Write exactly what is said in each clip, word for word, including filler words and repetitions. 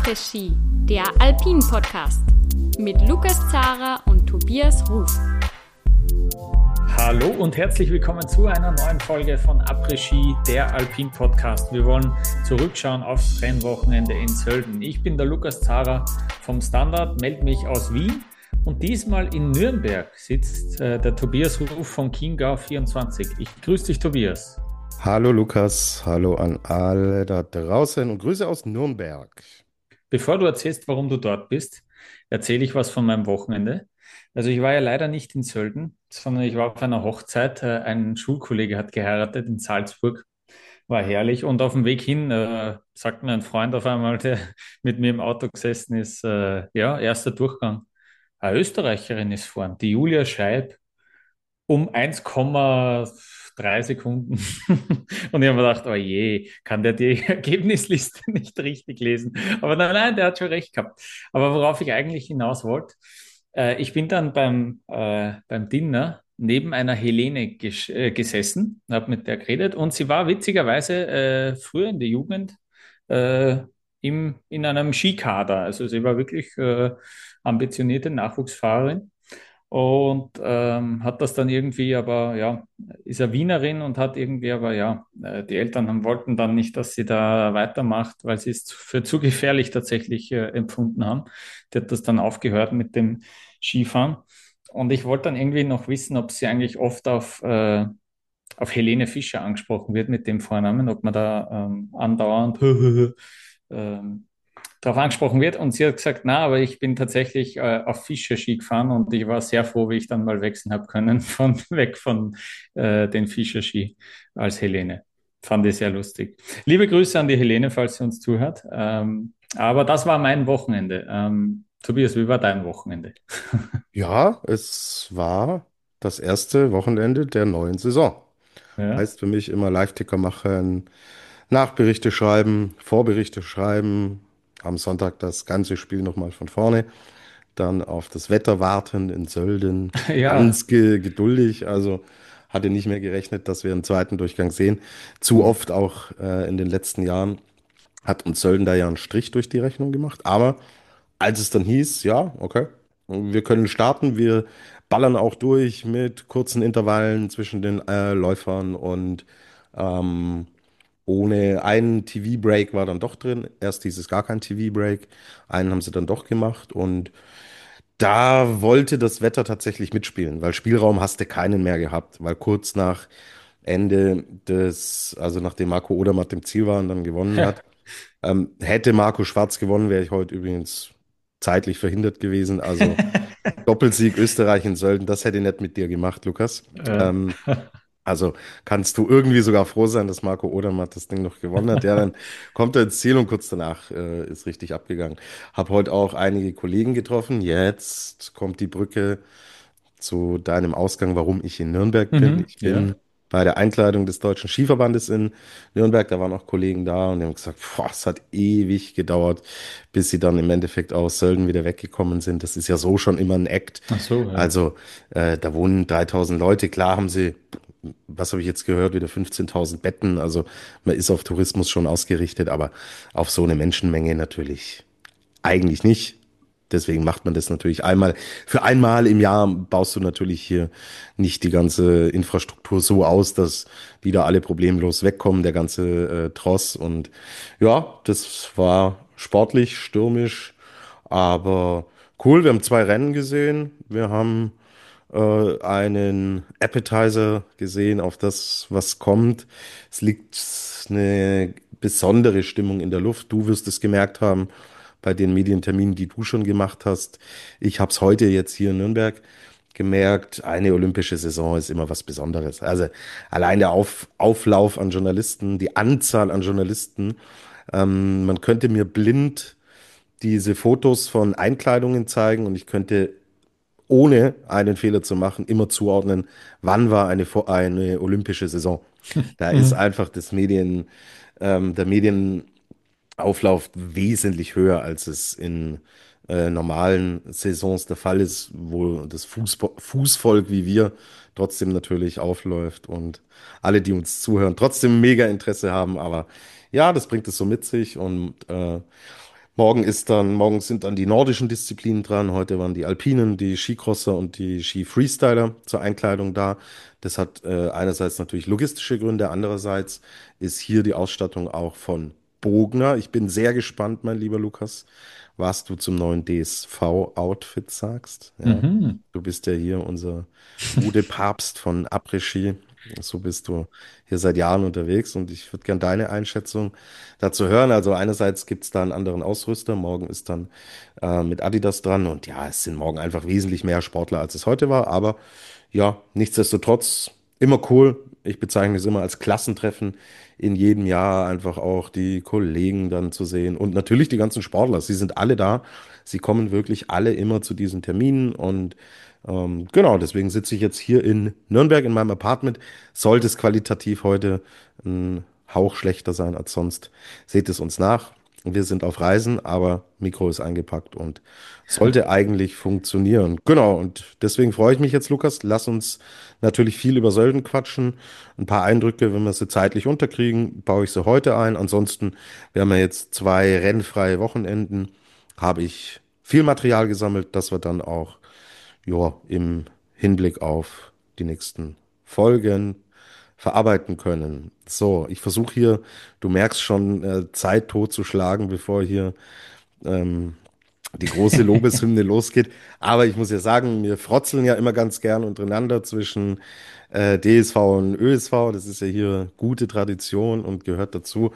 Après-Ski, der Alpin-Podcast mit Lukas Zara und Tobias Ruf. Hallo und herzlich willkommen zu einer neuen Folge von Après-Ski, der Alpin-Podcast. Wir wollen zurückschauen aufs Rennwochenende in Sölden. Ich bin der Lukas Zara vom Standard, melde mich aus Wien und diesmal in Nürnberg sitzt äh, der Tobias Ruf von Chiemgau vierundzwanzig. Ich grüße dich, Tobias. Hallo Lukas, hallo an alle da draußen und Grüße aus Nürnberg. Bevor du erzählst, warum du dort bist, erzähle ich was von meinem Wochenende. Also ich war ja leider nicht in Sölden, sondern ich war auf einer Hochzeit. Äh, Ein Schulkollege hat geheiratet in Salzburg, war herrlich. Und auf dem Weg hin äh, sagt mir ein Freund auf einmal, der mit mir im Auto gesessen ist, äh, ja, erster Durchgang. Eine Österreicherin ist vorn, die Julia Scheib, um eins Komma drei Sekunden. Und ich habe mir gedacht, oh je, kann der die Ergebnisliste nicht richtig lesen? Aber nein, nein, der hat schon recht gehabt. Aber worauf ich eigentlich hinaus wollte, äh, ich bin dann beim, äh, beim Dinner neben einer Helene ges äh, gesessen, habe mit der geredet und sie war witzigerweise äh, früher in der Jugend äh, im, in einem Skikader. Also sie war wirklich äh, ambitionierte Nachwuchsfahrerin. Und ähm, hat das dann irgendwie, aber ja, ist ja Wienerin und hat irgendwie, aber ja, äh, die Eltern haben, wollten dann nicht, dass sie da weitermacht, weil sie es für zu gefährlich tatsächlich äh, empfunden haben. Die hat das dann aufgehört mit dem Skifahren. Und ich wollte dann irgendwie noch wissen, ob sie eigentlich oft auf, äh, auf Helene Fischer angesprochen wird mit dem Vornamen, ob man da ähm, andauernd ähm, darauf angesprochen wird. Und sie hat gesagt, na, aber ich bin tatsächlich äh, auf Fischer-Ski gefahren und ich war sehr froh, wie ich dann mal wechseln habe können, von weg von äh, den Fischer-Ski als Helene. Fand ich sehr lustig. Liebe Grüße an die Helene, falls sie uns zuhört. Ähm, aber das war mein Wochenende. Ähm, Tobias, wie war dein Wochenende? Ja, es war das erste Wochenende der neuen Saison. Ja. Heißt für mich immer Live-Ticker machen, Nachberichte schreiben, Vorberichte schreiben, am Sonntag das ganze Spiel nochmal von vorne, dann auf das Wetter warten in Sölden, Ja. ganz ge geduldig, also hatte nicht mehr gerechnet, dass wir einen zweiten Durchgang sehen. Zu oft auch äh, in den letzten Jahren hat uns Sölden da ja einen Strich durch die Rechnung gemacht, aber als es dann hieß, ja, okay, wir können starten, wir ballern auch durch mit kurzen Intervallen zwischen den äh, Läufern und ähm, ohne einen T V-Break war dann doch drin. Erst hieß es gar kein T V-Break, einen haben sie dann doch gemacht und da wollte das Wetter tatsächlich mitspielen, weil Spielraum hast du keinen mehr gehabt, weil kurz nach Ende des, also nachdem Marco Odermatt im Ziel war und dann gewonnen hat, ähm, hätte Marco Schwarz gewonnen, wäre ich heute übrigens zeitlich verhindert gewesen. Also Doppelsieg Österreich in Sölden, das hätte ich nicht mit dir gemacht, Lukas. Ja. Ähm, also kannst du irgendwie sogar froh sein, dass Marco Odermatt das Ding noch gewonnen hat. Ja, dann kommt er ins Ziel und kurz danach äh, ist richtig abgegangen. Hab heute auch einige Kollegen getroffen. Jetzt kommt die Brücke zu deinem Ausgang, warum ich in Nürnberg bin. Mhm. Ich Ja. bin bei der Einkleidung des Deutschen Skiverbandes in Nürnberg. Da waren auch Kollegen da und die haben gesagt, boah, es hat ewig gedauert, bis sie dann im Endeffekt aus Sölden wieder weggekommen sind. Das ist ja so schon immer ein Act. Ach so, ja. Also äh, da wohnen dreitausend Leute. Klar haben sie, was habe ich jetzt gehört, wieder fünfzehntausend Betten. Also man ist auf Tourismus schon ausgerichtet, aber auf so eine Menschenmenge natürlich eigentlich nicht. Deswegen macht man das natürlich einmal. Für einmal im Jahr baust du natürlich hier nicht die ganze Infrastruktur so aus, dass die da alle problemlos wegkommen, der ganze äh, Tross. Und ja, das war sportlich, stürmisch, aber cool. Wir haben zwei Rennen gesehen. Wir haben äh, einen Appetizer gesehen auf das, was kommt. Es liegt eine besondere Stimmung in der Luft. Du wirst es gemerkt haben bei den Medienterminen, die du schon gemacht hast. Ich habe es heute jetzt hier in Nürnberg gemerkt. Eine olympische Saison ist immer was Besonderes. Also allein der Auf, Auflauf an Journalisten, die Anzahl an Journalisten. Ähm, man könnte mir blind diese Fotos von Einkleidungen zeigen und ich könnte, ohne einen Fehler zu machen, immer zuordnen, wann war eine, eine olympische Saison. Da ist Mhm. einfach das Medien, ähm, der Medienauflauf wesentlich höher, als es in äh, normalen Saisons der Fall ist, wo das Fußbo Fußvolk wie wir trotzdem natürlich aufläuft und alle, die uns zuhören, trotzdem mega Interesse haben. Aber ja, das bringt es so mit sich und äh, Morgen ist dann, morgen sind dann die nordischen Disziplinen dran. Heute waren die Alpinen, die Skicrosser und die Ski-Freestyler zur Einkleidung da. Das hat äh, einerseits natürlich logistische Gründe, andererseits ist hier die Ausstattung auch von Bogner. Ich bin sehr gespannt, mein lieber Lukas, was du zum neuen D S V-Outfit sagst. Ja, Mhm. du bist ja hier unser Modepapst von Après-Ski. So bist du hier seit Jahren unterwegs und ich würde gern deine Einschätzung dazu hören. Also einerseits gibt es da einen anderen Ausrüster. Morgen ist dann äh, mit Adidas dran und ja, es sind morgen einfach wesentlich mehr Sportler, als es heute war. Aber ja, nichtsdestotrotz immer cool. Ich bezeichne es immer als Klassentreffen in jedem Jahr, einfach auch die Kollegen dann zu sehen und natürlich die ganzen Sportler. Sie sind alle da. Sie kommen wirklich alle immer zu diesen Terminen und ähm, genau, deswegen sitze ich jetzt hier in Nürnberg in meinem Apartment. Sollte es qualitativ heute ein Hauch schlechter sein als sonst, seht es uns nach. Wir sind auf Reisen, aber Mikro ist eingepackt und sollte eigentlich funktionieren. Genau, und deswegen freue ich mich jetzt, Lukas. Lass uns natürlich viel über Sölden quatschen. Ein paar Eindrücke, wenn wir sie zeitlich unterkriegen, baue ich sie heute ein. Ansonsten, wir haben ja jetzt zwei rennfreie Wochenenden, habe ich viel Material gesammelt, das wir dann auch ja, im Hinblick auf die nächsten Folgen verarbeiten können. So, ich versuche hier, du merkst schon, äh, Zeit totzuschlagen, bevor hier ähm, die große Lobeshymne losgeht. Aber ich muss ja sagen, wir frotzeln ja immer ganz gern untereinander zwischen äh, D S V und Ö S V. Das ist ja hier gute Tradition und gehört dazu.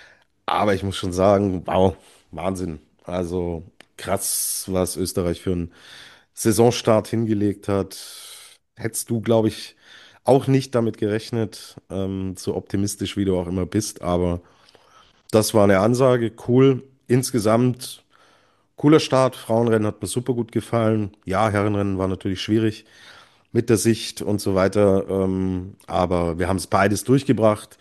Aber ich muss schon sagen, wow, Wahnsinn. Also krass, was Österreich für einen Saisonstart hingelegt hat. Hättest du, glaube ich, auch nicht damit gerechnet, ähm, so optimistisch wie du auch immer bist. Aber das war eine Ansage, cool. Insgesamt cooler Start. Frauenrennen hat mir super gut gefallen. Ja, Herrenrennen war natürlich schwierig mit der Sicht und so weiter. Ähm, aber wir haben es beides durchgebracht.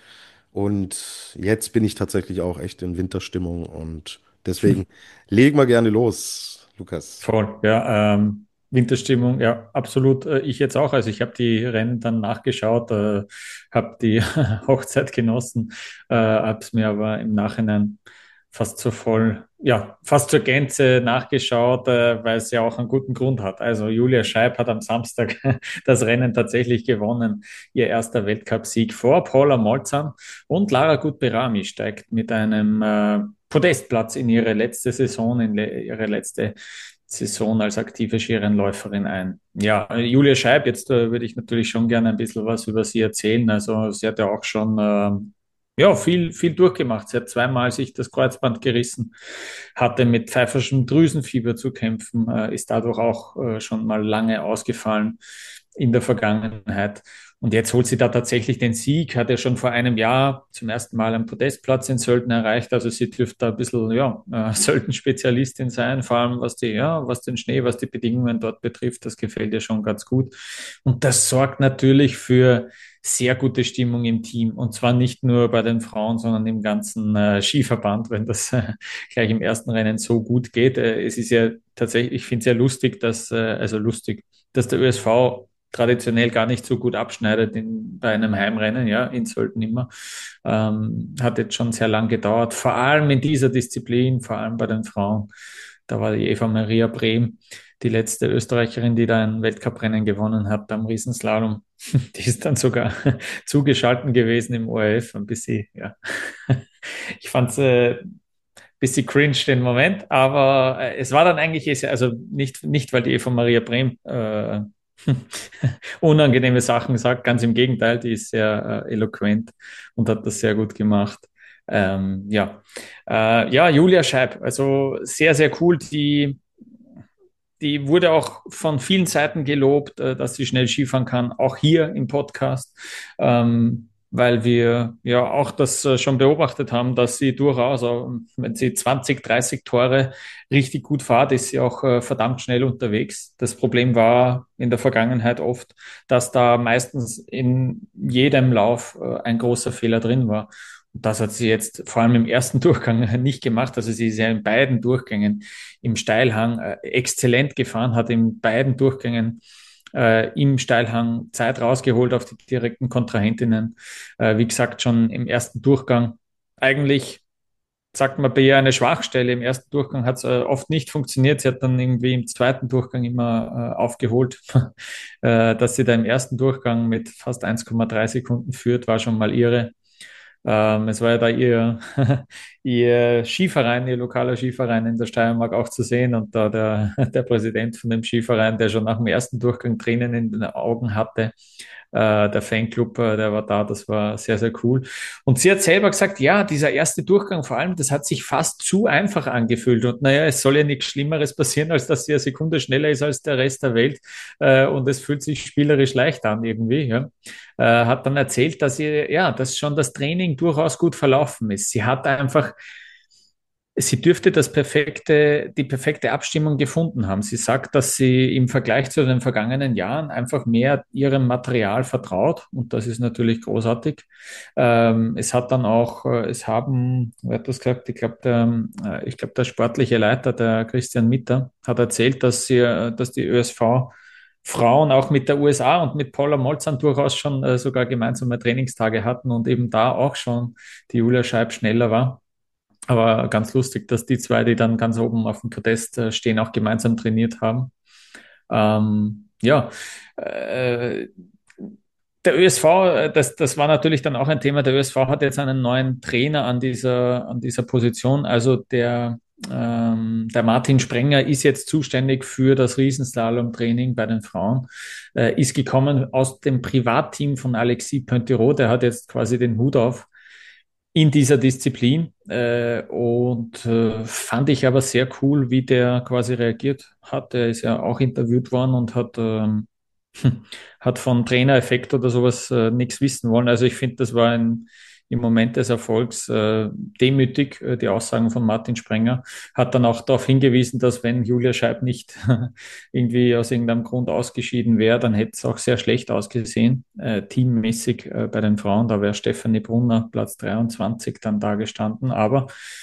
Und jetzt bin ich tatsächlich auch echt in Winterstimmung. Und deswegen legen wir gerne los, Lukas. Voll, ja. Ähm, Winterstimmung, ja, absolut. Äh, ich jetzt auch. Also ich habe die Rennen dann nachgeschaut, äh, habe die Hochzeit genossen, äh, habe es mir aber im Nachhinein fast zur voll, ja, fast zur Gänze nachgeschaut, äh, weil es ja auch einen guten Grund hat. Also Julia Scheib hat am Samstag das Rennen tatsächlich gewonnen. Ihr erster Weltcupsieg vor Paula Molzan und Lara Gutberami steigt mit einem äh, Podestplatz in ihre letzte Saison, in le ihre letzte Saison als aktive Skirennläuferin ein. Ja, Julia Scheib, jetzt äh, würde ich natürlich schon gerne ein bisschen was über sie erzählen. Also sie hat ja auch schon ähm, ja, viel, viel durchgemacht. Sie hat zweimal sich das Kreuzband gerissen, hatte mit pfeiferschem Drüsenfieber zu kämpfen, äh, ist dadurch auch äh, schon mal lange ausgefallen in der Vergangenheit. Und jetzt holt sie da tatsächlich den Sieg, hat ja schon vor einem Jahr zum ersten Mal einen Podestplatz in Sölden erreicht. Also sie dürfte da ein bisschen, ja, äh, Sölden-Spezialistin sein, vor allem was die, ja, was den Schnee, was die Bedingungen dort betrifft. Das gefällt ihr schon ganz gut. Und das sorgt natürlich für sehr gute Stimmung im Team. Und zwar nicht nur bei den Frauen, sondern im ganzen äh, Skiverband, wenn das äh, gleich im ersten Rennen so gut geht. Äh, es ist ja tatsächlich, ich finde es ja lustig, dass, äh, also lustig, dass der Ö S V traditionell gar nicht so gut abschneidet in, bei einem Heimrennen, ja, in Sölden immer. Ähm, hat jetzt schon sehr lang gedauert, vor allem in dieser Disziplin, vor allem bei den Frauen. Da war die Eva Maria Brehm, die letzte Österreicherin, die da ein Weltcuprennen gewonnen hat beim Riesenslalom. Die ist dann sogar zugeschalten gewesen im O R F, ein bisschen, ja. Ich fand es äh, ein bisschen cringe den Moment, aber äh, es war dann eigentlich, also nicht, nicht weil die Eva Maria Brehm äh, unangenehme Sachen sagt, ganz im Gegenteil, die ist sehr äh, eloquent und hat das sehr gut gemacht. Ähm, ja. Äh, ja, Julia Scheib, also sehr, sehr cool. Die, die wurde auch von vielen Seiten gelobt, äh, dass sie schnell Skifahren kann, auch hier im Podcast, ähm, weil wir ja auch das äh, schon beobachtet haben, dass sie durchaus, äh, wenn sie zwanzig, dreißig Tore richtig gut fährt, ist sie auch äh, verdammt schnell unterwegs. Das Problem war in der Vergangenheit oft, dass da meistens in jedem Lauf äh, ein großer Fehler drin war. Und das hat sie jetzt vor allem im ersten Durchgang nicht gemacht. Also sie ist ja in beiden Durchgängen im Steilhang äh, exzellent gefahren, hat in beiden Durchgängen äh, im Steilhang Zeit rausgeholt auf die direkten Kontrahentinnen. Äh, wie gesagt, schon im ersten Durchgang eigentlich sagt man bei ihr eine Schwachstelle. Im ersten Durchgang hat es äh, oft nicht funktioniert. Sie hat dann irgendwie im zweiten Durchgang immer äh, aufgeholt. äh, dass sie da im ersten Durchgang mit fast eins Komma drei Sekunden führt, war schon mal irre. Ähm, es war ja da ihr, ihr Skiverein, ihr lokaler Skiverein in der Steiermark auch zu sehen und da der, der Präsident von dem Skiverein, der schon nach dem ersten Durchgang Tränen in den Augen hatte, äh, der Fanclub, äh, der war da, das war sehr, sehr cool. Und sie hat selber gesagt, ja, dieser erste Durchgang vor allem, das hat sich fast zu einfach angefühlt. Und naja, es soll ja nichts Schlimmeres passieren, als dass sie eine Sekunde schneller ist als der Rest der Welt. Äh, und es fühlt sich spielerisch leicht an irgendwie. Ja. Äh, hat dann erzählt, dass ihr, ja, dass schon das Training durchaus gut verlaufen ist. Sie hat einfach Sie dürfte das perfekte, die perfekte Abstimmung gefunden haben. Sie sagt, dass sie im Vergleich zu den vergangenen Jahren einfach mehr ihrem Material vertraut und das ist natürlich großartig. Ähm, es hat dann auch, äh, es haben, wer hat das gesagt? Ich glaube, der, äh, ich glaube, der sportliche Leiter, der Christian Mitter, hat erzählt, dass sie, äh, dass die Ö S V Frauen auch mit der U S A und mit Paula Molzan durchaus schon äh, sogar gemeinsame Trainingstage hatten und eben da auch schon die Julia Scheib schneller war. Aber ganz lustig, dass die zwei, die dann ganz oben auf dem Podest äh, stehen, auch gemeinsam trainiert haben. Ähm, ja, äh, der Ö S V, äh, das, das war natürlich dann auch ein Thema. Der Ö S V hat jetzt einen neuen Trainer an dieser, an dieser Position. Also der, ähm, der Martin Sprenger ist jetzt zuständig für das Riesenslalom-Training bei den Frauen. Äh, ist gekommen aus dem Privatteam von Alexis Pointerot. Der hat jetzt quasi den Hut auf in dieser Disziplin äh, und äh, fand ich aber sehr cool, wie der quasi reagiert hat. Er ist ja auch interviewt worden und hat, ähm, hat von Trainereffekt oder sowas äh, nichts wissen wollen. Also ich finde, das war ein, im Moment des Erfolgs äh, demütig, äh, die Aussagen von Martin Sprenger. Hat dann auch darauf hingewiesen, dass wenn Julia Scheib nicht irgendwie aus irgendeinem Grund ausgeschieden wäre, dann hätte es auch sehr schlecht ausgesehen, äh, teammäßig äh, bei den Frauen. Da wäre Stefanie Brunner Platz dreiundzwanzig dann da gestanden. Aber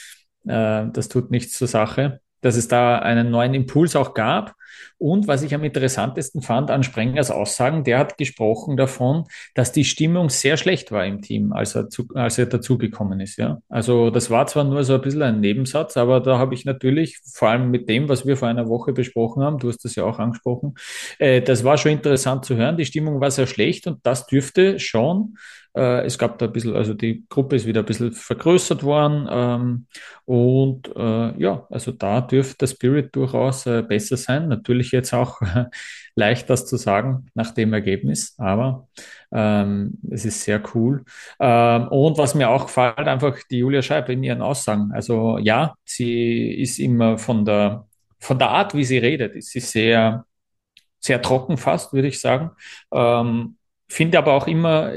äh, das tut nichts zur Sache, dass es da einen neuen Impuls auch gab. Und was ich am interessantesten fand an Sprengers Aussagen, der hat gesprochen davon, dass die Stimmung sehr schlecht war im Team, als er, zu, als er dazugekommen ist. Ja. Also das war zwar nur so ein bisschen ein Nebensatz, aber da habe ich natürlich, vor allem mit dem, was wir vor einer Woche besprochen haben, du hast das ja auch angesprochen, äh, das war schon interessant zu hören. Die Stimmung war sehr schlecht und das dürfte schon, äh, es gab da ein bisschen, also die Gruppe ist wieder ein bisschen vergrößert worden, ähm, und äh, ja, also da dürfte der Spirit durchaus äh, besser sein. Natürlich jetzt auch äh, leicht das zu sagen nach dem Ergebnis, aber ähm, es ist sehr cool. Ähm, und was mir auch gefällt, einfach die Julia Scheib in ihren Aussagen. Also ja, sie ist immer von der, von der Art, wie sie redet, ist sie sehr, sehr trocken fast, würde ich sagen. Ähm, finde aber auch immer,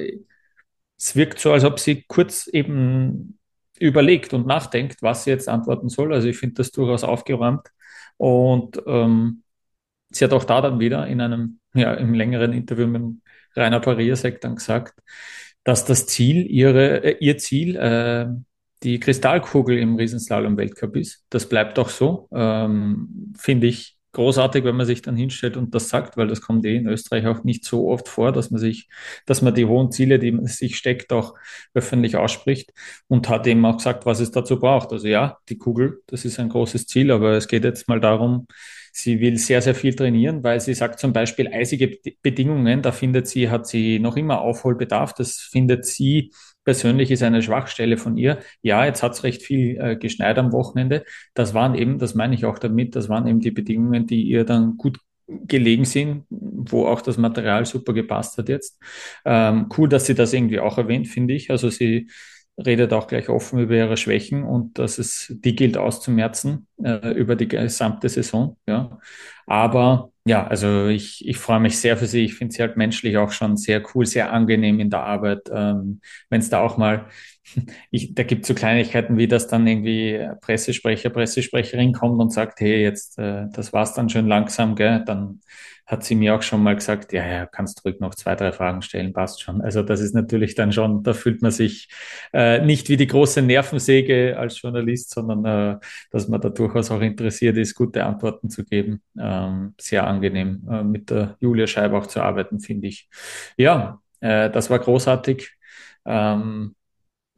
es wirkt so, als ob sie kurz eben überlegt und nachdenkt, was sie jetzt antworten soll. Also ich finde das durchaus aufgeräumt. Und ähm, sie hat auch da dann wieder in einem, ja, im längeren Interview mit Rainer Pariasek dann gesagt, dass das Ziel, ihre, äh, ihr Ziel, äh, die Kristallkugel im Riesenslalom-Weltcup ist. Das bleibt auch so. Ähm, finde ich großartig, wenn man sich dann hinstellt und das sagt, weil das kommt eh in Österreich auch nicht so oft vor, dass man sich, dass man die hohen Ziele, die man sich steckt, auch öffentlich ausspricht und hat eben auch gesagt, was es dazu braucht. Also ja, die Kugel, das ist ein großes Ziel, aber es geht jetzt mal darum, sie will sehr, sehr viel trainieren, weil sie sagt zum Beispiel eisige Bedingungen, da findet sie, hat sie noch immer Aufholbedarf. Das findet sie persönlich ist eine Schwachstelle von ihr. Ja, jetzt hat es recht viel äh, geschneit am Wochenende. Das waren eben, das meine ich auch damit, das waren eben die Bedingungen, die ihr dann gut gelegen sind, wo auch das Material super gepasst hat jetzt. Ähm, cool, dass sie das irgendwie auch erwähnt, finde ich. Also sie redet auch gleich offen über ihre Schwächen und dass es die gilt auszumerzen äh, über die gesamte Saison. Ja. Aber ja, also ich, ich freue mich sehr für sie. Ich finde sie halt menschlich auch schon sehr cool, sehr angenehm in der Arbeit. Ähm, wenn es da auch mal, ich, da gibt es so Kleinigkeiten, wie dass dann irgendwie Pressesprecher, Pressesprecherin kommt und sagt, hey, jetzt, äh, das war's dann schön langsam, gell? Dann hat sie mir auch schon mal gesagt, ja, ja, kannst ruhig noch zwei, drei Fragen stellen, passt schon. Also das ist natürlich dann schon, da fühlt man sich äh, nicht wie die große Nervensäge als Journalist, sondern äh, dass man da durchaus auch interessiert ist, gute Antworten zu geben. Ähm, sehr angenehm, äh, mit der Julia Scheib auch zu arbeiten, finde ich. Ja, äh, das war großartig. Ähm,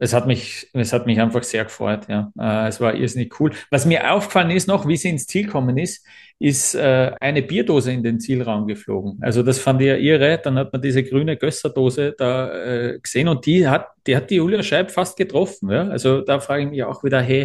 es hat mich, es hat mich einfach sehr gefreut, ja. Äh, es war irrsinnig cool. Was mir aufgefallen ist noch, wie sie ins Ziel gekommen ist, ist äh, eine Bierdose in den Zielraum geflogen. Also das fand ich ja irre. Dann hat man diese grüne Gösserdose da äh, gesehen und die hat, die hat die Julia Scheib fast getroffen. Ja? Also da frage ich mich auch wieder, hey,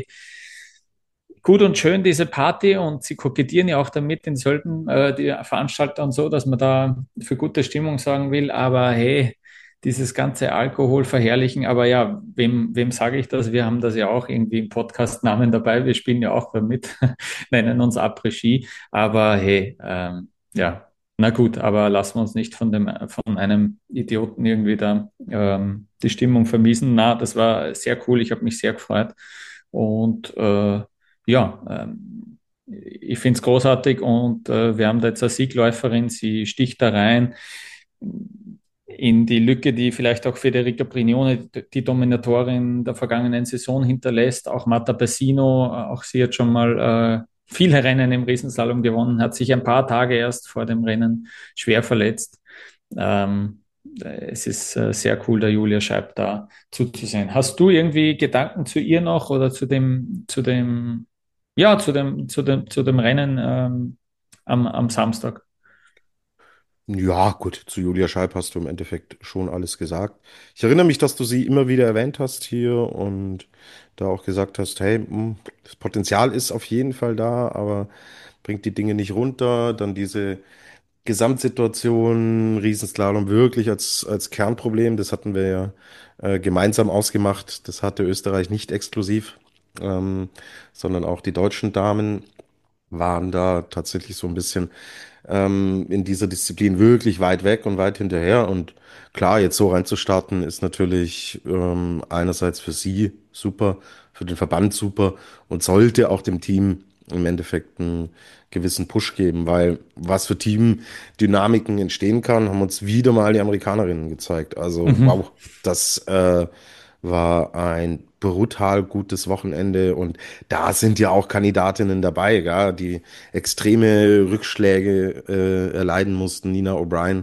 gut und schön diese Party und sie kokettieren ja auch damit in Sölden, äh, die Veranstalter und so, dass man da für gute Stimmung sorgen will, aber hey, dieses ganze Alkohol verherrlichen, aber ja, wem, wem sage ich das? Wir haben das ja auch irgendwie im Podcast-Namen dabei, wir spielen ja auch mit, nennen uns Après-Ski, aber hey, ähm, ja, na gut, aber lassen wir uns nicht von dem, von einem Idioten irgendwie da ähm, die Stimmung vermiesen. Na, das war sehr cool, ich habe mich sehr gefreut und äh, ja, ähm, ich finde es großartig und äh, wir haben da jetzt eine Siegläuferin, sie sticht da rein in die Lücke, die vielleicht auch Federica Brignone, die Dominatorin der vergangenen Saison hinterlässt. Auch Marta Persino, äh, auch sie hat schon mal äh, viele Rennen im Riesenslalom gewonnen, hat sich ein paar Tage erst vor dem Rennen schwer verletzt. Ähm, es ist äh, sehr cool, der Julia Scheib da zuzusehen. Hast du irgendwie Gedanken zu ihr noch oder zu dem, zu dem, ja, zu dem, zu dem, zu dem Rennen ähm, am, am Samstag? Ja, gut, zu Julia Scheib hast du im Endeffekt schon alles gesagt. Ich erinnere mich, dass du sie immer wieder erwähnt hast hier und da auch gesagt hast, hey, mh, das Potenzial ist auf jeden Fall da, aber bringt die Dinge nicht runter. Dann diese Gesamtsituation, Riesenslalom wirklich als, als Kernproblem, das hatten wir ja äh, gemeinsam ausgemacht. Das hatte Österreich nicht exklusiv, ähm, sondern auch die deutschen Damen waren da tatsächlich so ein bisschen ähm, in dieser Disziplin wirklich weit weg und weit hinterher. Und klar, jetzt so reinzustarten, ist natürlich ähm, einerseits für sie super, für den Verband super und sollte auch dem Team im Endeffekt einen gewissen Push geben, weil was für Teamdynamiken entstehen kann, haben uns wieder mal die Amerikanerinnen gezeigt. Also Mhm. wow, das äh, war ein brutal gutes Wochenende und da sind ja auch Kandidatinnen dabei, ja, die extreme Rückschläge äh, erleiden mussten. Nina O'Brien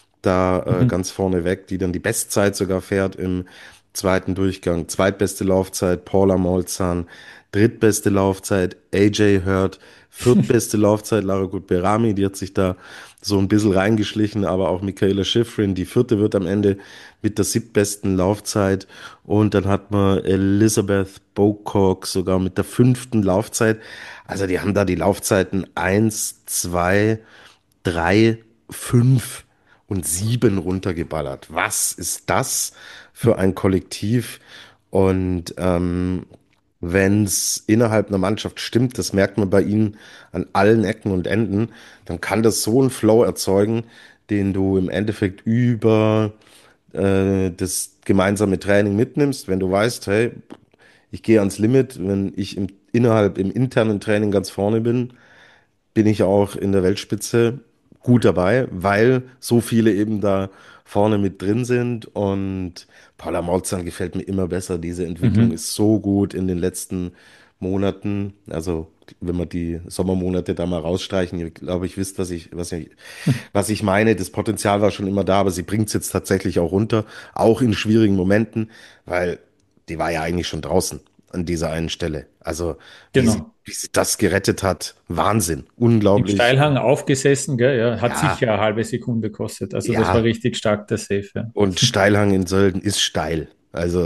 da äh, Mhm. ganz vorne weg, die dann die Bestzeit sogar fährt im zweiten Durchgang. Zweitbeste Laufzeit Paula Molzahn, drittbeste Laufzeit A J Hurd, viertbeste Laufzeit Lara Gut-Berami, die hat sich da so ein bisschen reingeschlichen, aber auch Michaela Schifrin, die vierte wird am Ende mit der siebtbesten Laufzeit und dann hat man Elizabeth Bocock sogar mit der fünften Laufzeit. Also die haben da die Laufzeiten eins, zwei, drei, fünf und sieben runtergeballert. Was ist das für ein Kollektiv? Und ähm, wenn es innerhalb einer Mannschaft stimmt, das merkt man bei ihnen an allen Ecken und Enden, dann kann das so einen Flow erzeugen, den du im Endeffekt über äh, das gemeinsame Training mitnimmst, wenn du weißt, hey, ich gehe ans Limit, wenn ich im, innerhalb im internen Training ganz vorne bin, bin ich auch in der Weltspitze gut dabei, weil so viele eben da vorne mit drin sind und Paula Molzahn gefällt mir immer besser. Diese Entwicklung Mhm. ist so gut in den letzten Monaten. Also wenn wir die Sommermonate da mal rausstreichen, ich glaube, ich wisst, was ich, was ich, was ich meine. Das Potenzial war schon immer da, aber sie bringt es jetzt tatsächlich auch runter, auch in schwierigen Momenten, weil die war ja eigentlich schon draußen an dieser einen Stelle. Also wie sie, Genau. wie sie das gerettet hat, Wahnsinn, Im unglaublich. Steilhang aufgesessen, gell, ja, hat Ja, sicher eine halbe Sekunde gekostet. Also das war ja. richtig stark, der Safe, ja. Und Steilhang in Sölden ist steil. Also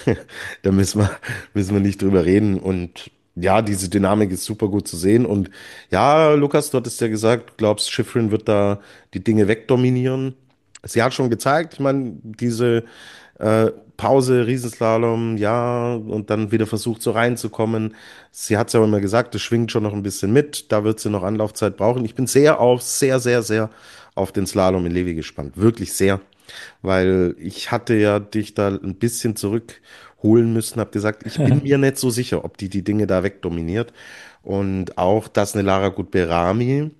da müssen wir, müssen wir nicht drüber reden. Und ja, diese Dynamik ist super gut zu sehen. Und ja, Lukas, du hattest ja gesagt, glaubst, Schifrin wird da die Dinge wegdominieren. Sie hat schon gezeigt, ich meine, diese äh, Pause, Riesenslalom, ja, und dann wieder versucht so reinzukommen. Sie hat es ja auch immer gesagt, das schwingt schon noch ein bisschen mit. Da wird sie noch Anlaufzeit brauchen. Ich bin sehr auf, sehr, sehr, sehr auf den Slalom in Levi gespannt. Wirklich sehr. Weil ich hatte ja dich da ein bisschen zurückholen müssen, habe gesagt, ich bin mir nicht so sicher, ob die die Dinge da wegdominiert. Und auch, dass eine Lara Gut-Berami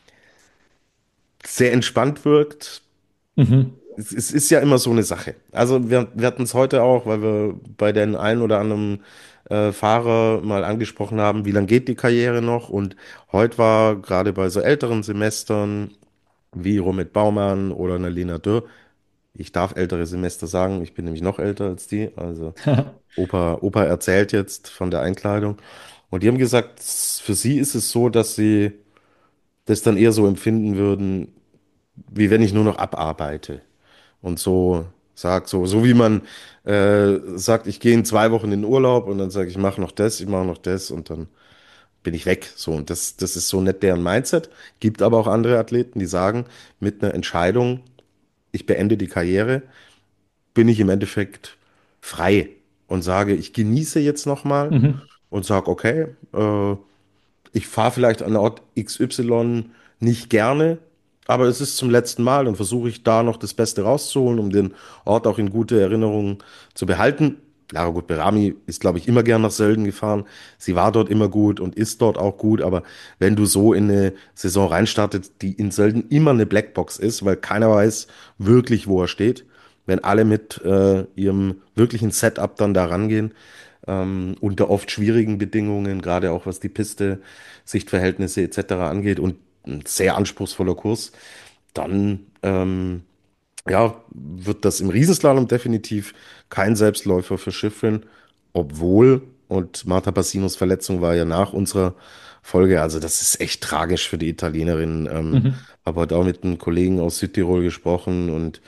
sehr entspannt wirkt, Mhm. es, es ist ja immer so eine Sache. Also wir, wir hatten es heute auch, weil wir bei den einen oder anderen äh, Fahrer mal angesprochen haben, wie lange geht die Karriere noch? Und heute war gerade bei so älteren Semestern wie Romit Baumann oder eine Lena Dürr, Ich darf ältere Semester sagen, ich bin nämlich noch älter als die. Also Opa, Opa erzählt jetzt von der Einkleidung. Und die haben gesagt, für sie ist es so, dass sie das dann eher so empfinden würden, wie wenn ich nur noch abarbeite. Und so sagt, so, so wie man äh, sagt, ich gehe in zwei Wochen in den Urlaub und dann sage ich, ich mache noch das, ich mache noch das und dann bin ich weg. So, und das, das ist so nicht deren Mindset. Gibt aber auch andere Athleten, die sagen, mit einer Entscheidung, ich beende die Karriere, bin ich im Endeffekt frei und sage, ich genieße jetzt nochmal Mhm. und sage, okay, äh, ich fahre vielleicht an Ort X Y nicht gerne, aber es ist zum letzten Mal und versuche ich da noch das Beste rauszuholen, um den Ort auch in gute Erinnerungen zu behalten. Lara Gut-Berami ist, glaube ich, immer gern nach Sölden gefahren. Sie war dort immer gut und ist dort auch gut, aber wenn du so in eine Saison reinstartest, die in Sölden immer eine Blackbox ist, weil keiner weiß wirklich, wo er steht, wenn alle mit äh, ihrem wirklichen Setup dann da rangehen, ähm, unter oft schwierigen Bedingungen, gerade auch was die Piste, Sichtverhältnisse et cetera angeht und ein sehr anspruchsvoller Kurs, dann ähm, ja, wird das im Riesenslalom definitiv kein Selbstläufer für Schifrin, obwohl, und Marta Bassinos Verletzung war ja nach unserer Folge, also das ist echt tragisch für die Italienerin. Ähm, Mhm. habe heute auch mit einem Kollegen aus Südtirol gesprochen und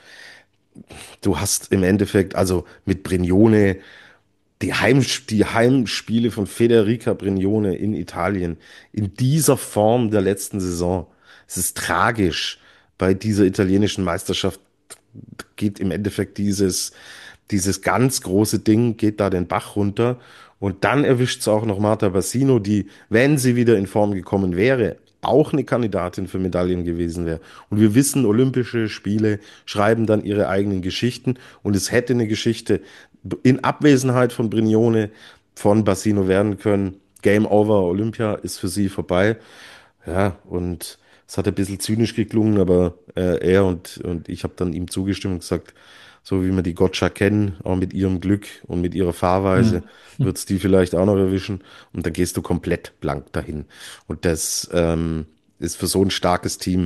du hast im Endeffekt, also mit Brignone, die, Heim, die Heimspiele von Federica Brignone in Italien in dieser Form der letzten Saison. Es ist tragisch. Bei dieser italienischen Meisterschaft geht im Endeffekt dieses, dieses ganz große Ding, geht da den Bach runter. Und dann erwischt es auch noch Marta Bassino, die, wenn sie wieder in Form gekommen wäre, auch eine Kandidatin für Medaillen gewesen wäre. Und wir wissen, Olympische Spiele schreiben dann ihre eigenen Geschichten. Und es hätte eine Geschichte in Abwesenheit von Brignone von Bassino werden können. Game over, Olympia ist für sie vorbei. Ja, und es hat ein bisschen zynisch geklungen, aber äh, er und, und ich habe dann ihm zugestimmt und gesagt, so wie wir die Gotcha kennen, auch mit ihrem Glück und mit ihrer Fahrweise, Mhm. wird's die vielleicht auch noch erwischen und dann gehst du komplett blank dahin. Und das ähm, ist für so ein starkes Team,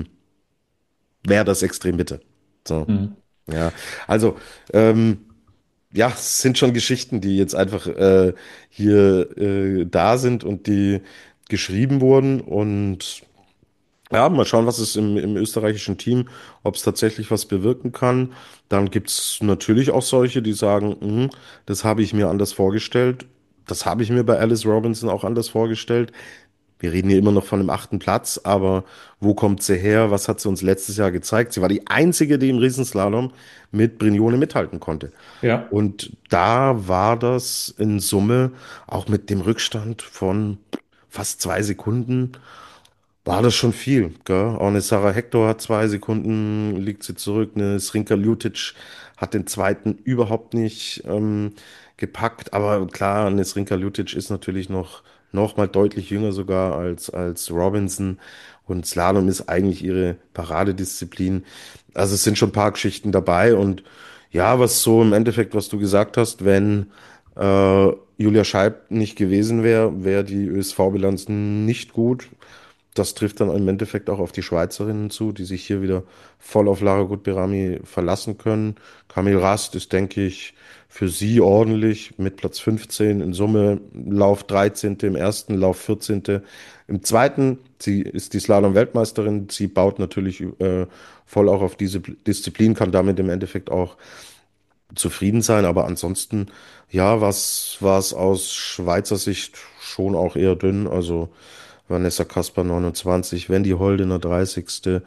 wäre das extrem bitter. So, Mhm. ja. Also, ähm, ja, es sind schon Geschichten, die jetzt einfach äh, hier äh, da sind und die geschrieben wurden und ja, mal schauen, was es im, im österreichischen Team, ob es tatsächlich was bewirken kann. Dann gibt's natürlich auch solche, die sagen, "Mhm, das habe ich mir anders vorgestellt. Das habe ich mir bei Alice Robinson auch anders vorgestellt. Wir reden hier immer noch von dem achten Platz, aber wo kommt sie her? Was hat sie uns letztes Jahr gezeigt? Sie war die einzige, die im Riesenslalom mit Brignone mithalten konnte. Ja. Und da war das in Summe auch mit dem Rückstand von fast zwei Sekunden war das schon viel, gell? Auch eine Sarah Hector hat zwei Sekunden, liegt sie zurück. Eine Srinka Ljutic hat den zweiten überhaupt nicht ähm, gepackt. Aber klar, eine Srinka Ljutic ist natürlich noch, noch mal deutlich jünger sogar als, als Robinson. Und Slalom ist eigentlich ihre Paradedisziplin. Also es sind schon ein paar Geschichten dabei. Und ja, was so im Endeffekt, was du gesagt hast, wenn äh, Julia Scheib nicht gewesen wäre, wäre die Ö S V-Bilanz nicht gut. Das trifft dann im Endeffekt auch auf die Schweizerinnen zu, die sich hier wieder voll auf Lara Gut-Berami verlassen können. Camille Rast ist, denke ich, für sie ordentlich mit Platz fünfzehn in Summe, Lauf dreizehnte im ersten, Lauf vierzehnte im zweiten. Sie ist die Slalom-Weltmeisterin. Sie baut natürlich äh, voll auch auf diese Disziplin, kann damit im Endeffekt auch zufrieden sein. Aber ansonsten, ja, was war es aus Schweizer Sicht schon auch eher dünn. Also Vanessa Kasper neunundzwanzig, Wendy Holdener dreißigste.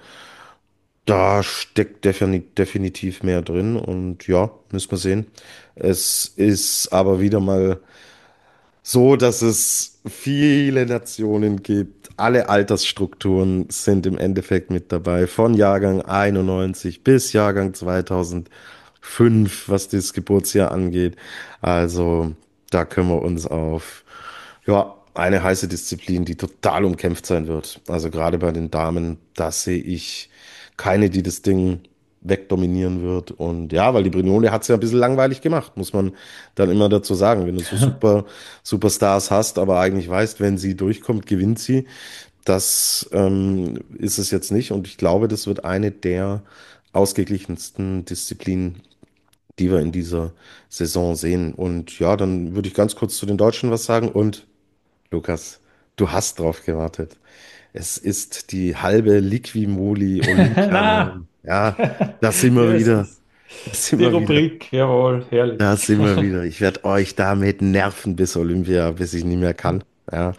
Da steckt defini definitiv mehr drin und ja, müssen wir sehen. Es ist aber wieder mal so, dass es viele Nationen gibt. Alle Altersstrukturen sind im Endeffekt mit dabei. Von Jahrgang einundneunzig bis Jahrgang zweitausendfünf, was das Geburtsjahr angeht. Also da können wir uns auf, ja, eine heiße Disziplin, die total umkämpft sein wird. Also gerade bei den Damen, da sehe ich keine, die das Ding wegdominieren wird. Und ja, weil die Brignone hat es ja ein bisschen langweilig gemacht, muss man dann immer dazu sagen. Wenn du so super Superstars hast, aber eigentlich weißt, wenn sie durchkommt, gewinnt sie. Das ähm, ist es jetzt nicht. Und ich glaube, das wird eine der ausgeglichensten Disziplinen, die wir in dieser Saison sehen. Und ja, dann würde ich ganz kurz zu den Deutschen was sagen. Und Lukas, du hast drauf gewartet. Es ist die halbe Liquimoli Na, Olympianorm. Ja, da sind wir ja, es wieder. ist Da sind die wir wieder. Rubrik, jawohl, herrlich. Da sind wir wieder. Ich werde euch damit nerven bis Olympia, bis ich nicht mehr kann. Ja.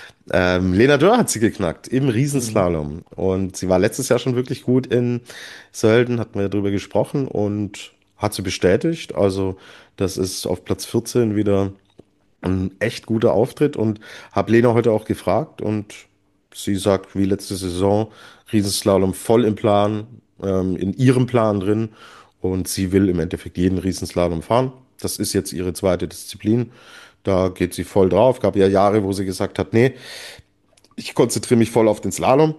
Ähm, Lena Dörr hat sie geknackt im Mhm. Riesenslalom. Und sie war letztes Jahr schon wirklich gut in Sölden, hatten wir ja drüber gesprochen und hat sie bestätigt. Also, das ist auf Platz vierzehn wieder ein echt guter Auftritt und habe Lena heute auch gefragt und sie sagt, wie letzte Saison, Riesenslalom voll im Plan, ähm, in ihrem Plan drin und sie will im Endeffekt jeden Riesenslalom fahren. Das ist jetzt ihre zweite Disziplin. Da geht sie voll drauf. Gab ja Jahre, wo sie gesagt hat, nee, ich konzentriere mich voll auf den Slalom.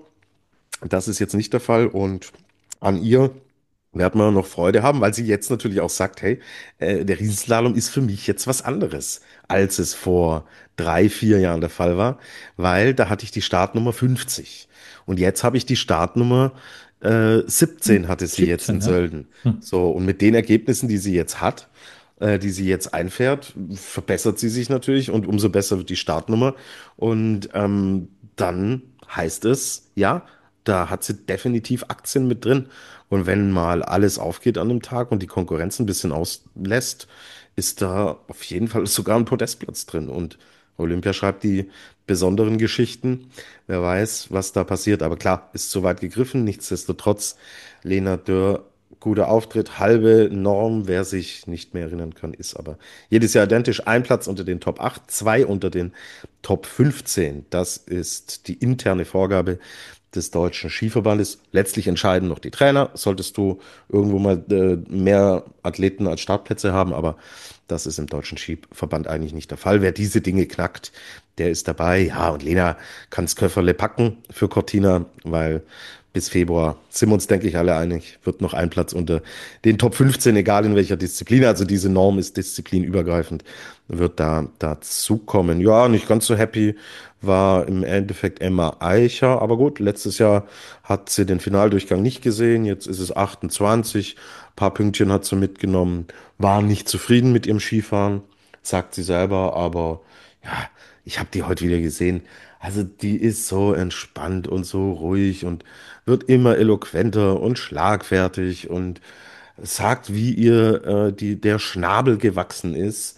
Das ist jetzt nicht der Fall und an ihr werden wir noch Freude haben, weil sie jetzt natürlich auch sagt, hey, äh, der Riesenslalom ist für mich jetzt was anderes, als es vor drei, vier Jahren der Fall war, weil da hatte ich die Startnummer fünfzig und jetzt habe ich die Startnummer äh, siebzehn hatte sie jetzt in siebzehn, ja. Sölden. Hm. So, und mit den Ergebnissen, die sie jetzt hat, äh, die sie jetzt einfährt, verbessert sie sich natürlich und umso besser wird die Startnummer. Und ähm, dann heißt es, ja, da hat sie definitiv Aktien mit drin. Und wenn mal alles aufgeht an dem Tag und die Konkurrenz ein bisschen auslässt, ist da auf jeden Fall sogar ein Podestplatz drin. Und Olympia schreibt die besonderen Geschichten. Wer weiß, was da passiert. Aber klar, ist zu weit gegriffen. Nichtsdestotrotz, Lena Dörr, guter Auftritt, halbe Norm. Wer sich nicht mehr erinnern kann, ist aber jedes Jahr identisch. Ein Platz unter den Top acht, zwei unter den Top fünfzehn. Das ist die interne Vorgabe des Deutschen Skiverbandes. Letztlich entscheiden noch die Trainer. Solltest du irgendwo mal äh, mehr Athleten als Startplätze haben, aber das ist im Deutschen Skiverband eigentlich nicht der Fall. Wer diese Dinge knackt, der ist dabei. Ja, und Lena kann's Köfferle packen für Cortina, weil bis Februar sind wir uns, denke ich, alle einig, wird noch ein Platz unter den Top fünfzehn, egal in welcher Disziplin. Also diese Norm ist disziplinübergreifend, wird da dazukommen. Ja, nicht ganz so happy war im Endeffekt Emma Eicher. Aber gut, letztes Jahr hat sie den Finaldurchgang nicht gesehen. Jetzt ist es achtundzwanzig. Ein paar Pünktchen hat sie mitgenommen. War nicht zufrieden mit ihrem Skifahren, sagt sie selber. Aber ja, ich habe die heute wieder gesehen. Also die ist so entspannt und so ruhig und wird immer eloquenter und schlagfertig und sagt, wie ihr äh, die, der Schnabel gewachsen ist.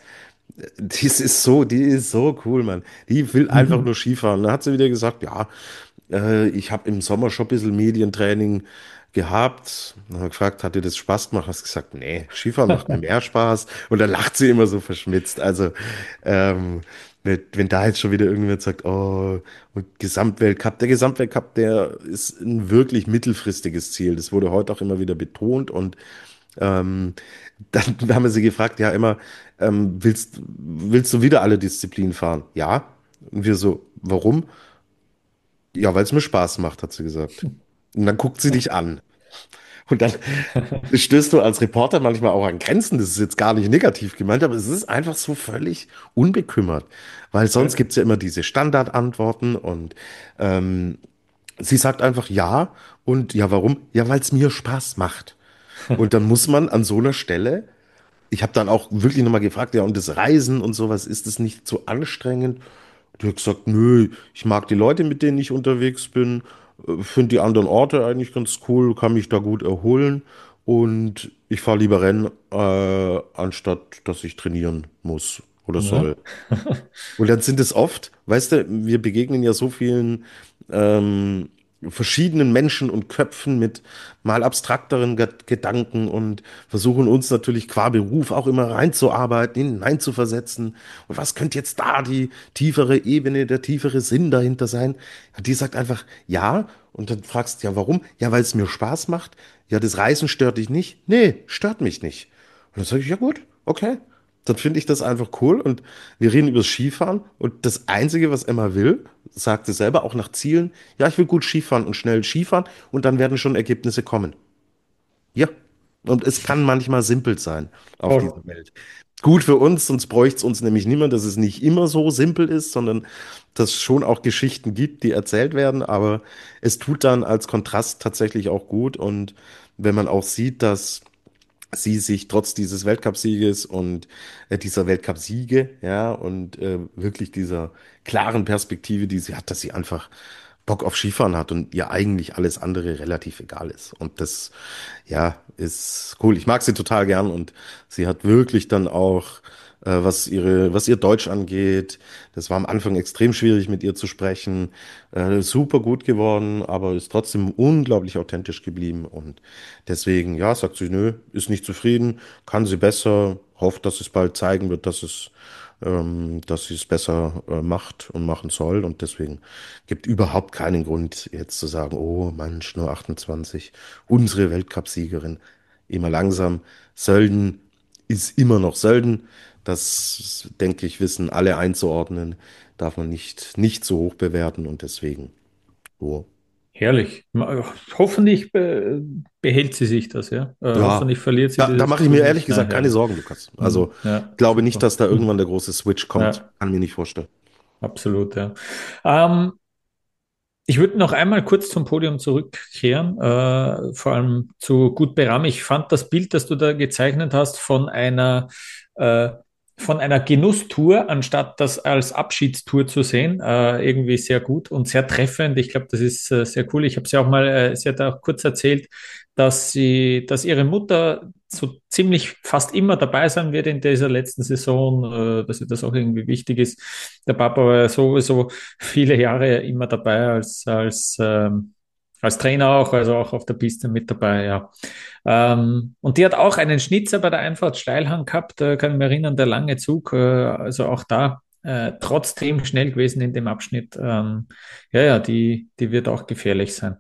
Das ist so, die ist so cool, Mann. Die will einfach nur Skifahren. Dann hat sie wieder gesagt, ja, äh, ich habe im Sommer schon ein bisschen Medientraining gehabt. Dann habe ich gefragt, hat dir das Spaß gemacht? Hast gesagt, nee, Skifahren macht mir mehr Spaß. Und dann lacht sie immer so verschmitzt. Also, ähm, wenn wenn da jetzt schon wieder irgendjemand sagt, oh, und Gesamtweltcup, der Gesamtweltcup, der ist ein wirklich mittelfristiges Ziel. Das wurde heute auch immer wieder betont und ähm, dann haben wir sie gefragt, ja immer, ähm, willst, willst du wieder alle Disziplinen fahren? Ja. Und wir so, warum? Ja, weil es mir Spaß macht, hat sie gesagt. Und dann guckt sie dich an. Und dann stößt du als Reporter manchmal auch an Grenzen. Das ist jetzt gar nicht negativ gemeint, aber es ist einfach so völlig unbekümmert. Weil sonst Ja. gibt's ja immer diese Standardantworten und ähm, sie sagt einfach ja. Und ja, warum? Ja, weil es mir Spaß macht. Und dann muss man an so einer Stelle, ich habe dann auch wirklich nochmal gefragt, ja, und das Reisen und sowas, ist das nicht so anstrengend? Die hat gesagt, nö, ich mag die Leute, mit denen ich unterwegs bin, finde die anderen Orte eigentlich ganz cool, kann mich da gut erholen und ich fahre lieber Rennen, äh, anstatt dass ich trainieren muss oder Ja. soll. Und dann sind es oft, weißt du, wir begegnen ja so vielen ähm, verschiedenen Menschen und Köpfen mit mal abstrakteren Ge- Gedanken und versuchen uns natürlich qua Beruf auch immer reinzuarbeiten, hineinzuversetzen. Und was könnte jetzt da die tiefere Ebene, der tiefere Sinn dahinter sein? Ja, die sagt einfach ja. Und dann fragst du, ja, warum? Ja, weil es mir Spaß macht. Ja, das Reisen stört dich nicht? Nee, stört mich nicht. Und dann sage ich, ja gut, okay. Dann finde ich das einfach cool und wir reden über das Skifahren und das Einzige, was Emma will, sagt sie selber, auch nach Zielen, ja, ich will gut Skifahren und schnell Skifahren und dann werden schon Ergebnisse kommen. Ja, Und es kann manchmal simpel sein auf Voll. dieser Welt. Gut für uns, sonst bräuchte es uns nämlich niemand, dass es nicht immer so simpel ist, sondern dass es schon auch Geschichten gibt, die erzählt werden. Aber es tut dann als Kontrast tatsächlich auch gut. Und wenn man auch sieht, dass sie sich trotz dieses Weltcupsieges und äh, dieser Weltcupsiege, ja, und äh, wirklich dieser klaren Perspektive, die sie hat, dass sie einfach Bock auf Skifahren hat und ihr eigentlich alles andere relativ egal ist. Und das, ja, ist cool. Ich mag sie total gern und sie hat wirklich dann auch, äh, was ihre, was ihr Deutsch angeht, das war am Anfang extrem schwierig mit ihr zu sprechen, äh, super gut geworden, aber ist trotzdem unglaublich authentisch geblieben und deswegen, ja, sagt sie, nö, ist nicht zufrieden, kann sie besser, hofft, dass es bald zeigen wird, dass es ähm, dass sie es besser äh, macht und machen soll. Und deswegen gibt überhaupt keinen Grund, jetzt zu sagen, oh Mensch, nur achtundzwanzig, unsere Weltcupsiegerin. Immer langsam. Sölden ist immer noch Sölden. Das, denke ich, wissen alle einzuordnen. Darf man nicht, nicht so hoch bewerten und deswegen, so. Herrlich. Ma- Hoffentlich be behält sie sich das, ja. Äh, Ja, hoffentlich verliert sie da, da dieses mache ich mir Gefühl ehrlich nicht. Na, gesagt keine herrlich. Sorgen, Lukas. Hm. Also, ich Ja, glaube nicht, super. dass da Hm. irgendwann der große Switch kommt. Ja, Kann mir nicht vorstellen. absolut, ja. Ähm, Ich würde noch einmal kurz zum Podium zurückkehren, äh, vor allem zu Gut Beram. Ich fand das Bild, das du da gezeichnet hast, von einer, äh, von einer Genusstour, anstatt das als Abschiedstour zu sehen, äh, irgendwie sehr gut und sehr treffend. Ich glaube, das ist äh, sehr cool. Ich habe sie auch mal, äh, sie hat auch kurz erzählt, dass sie, dass ihre Mutter so ziemlich fast immer dabei sein wird in dieser letzten Saison, äh, dass ihr das auch irgendwie wichtig ist. Der Papa war ja sowieso viele Jahre immer dabei als, als, ähm, als Trainer auch, also auch auf der Piste mit dabei, ja. Ähm, und die hat auch einen Schnitzer bei der Einfahrt Steilhang gehabt, da kann ich mich erinnern, der lange Zug, äh, also auch da äh, trotzdem schnell gewesen in dem Abschnitt. Ähm, ja, ja, die, die wird auch gefährlich sein.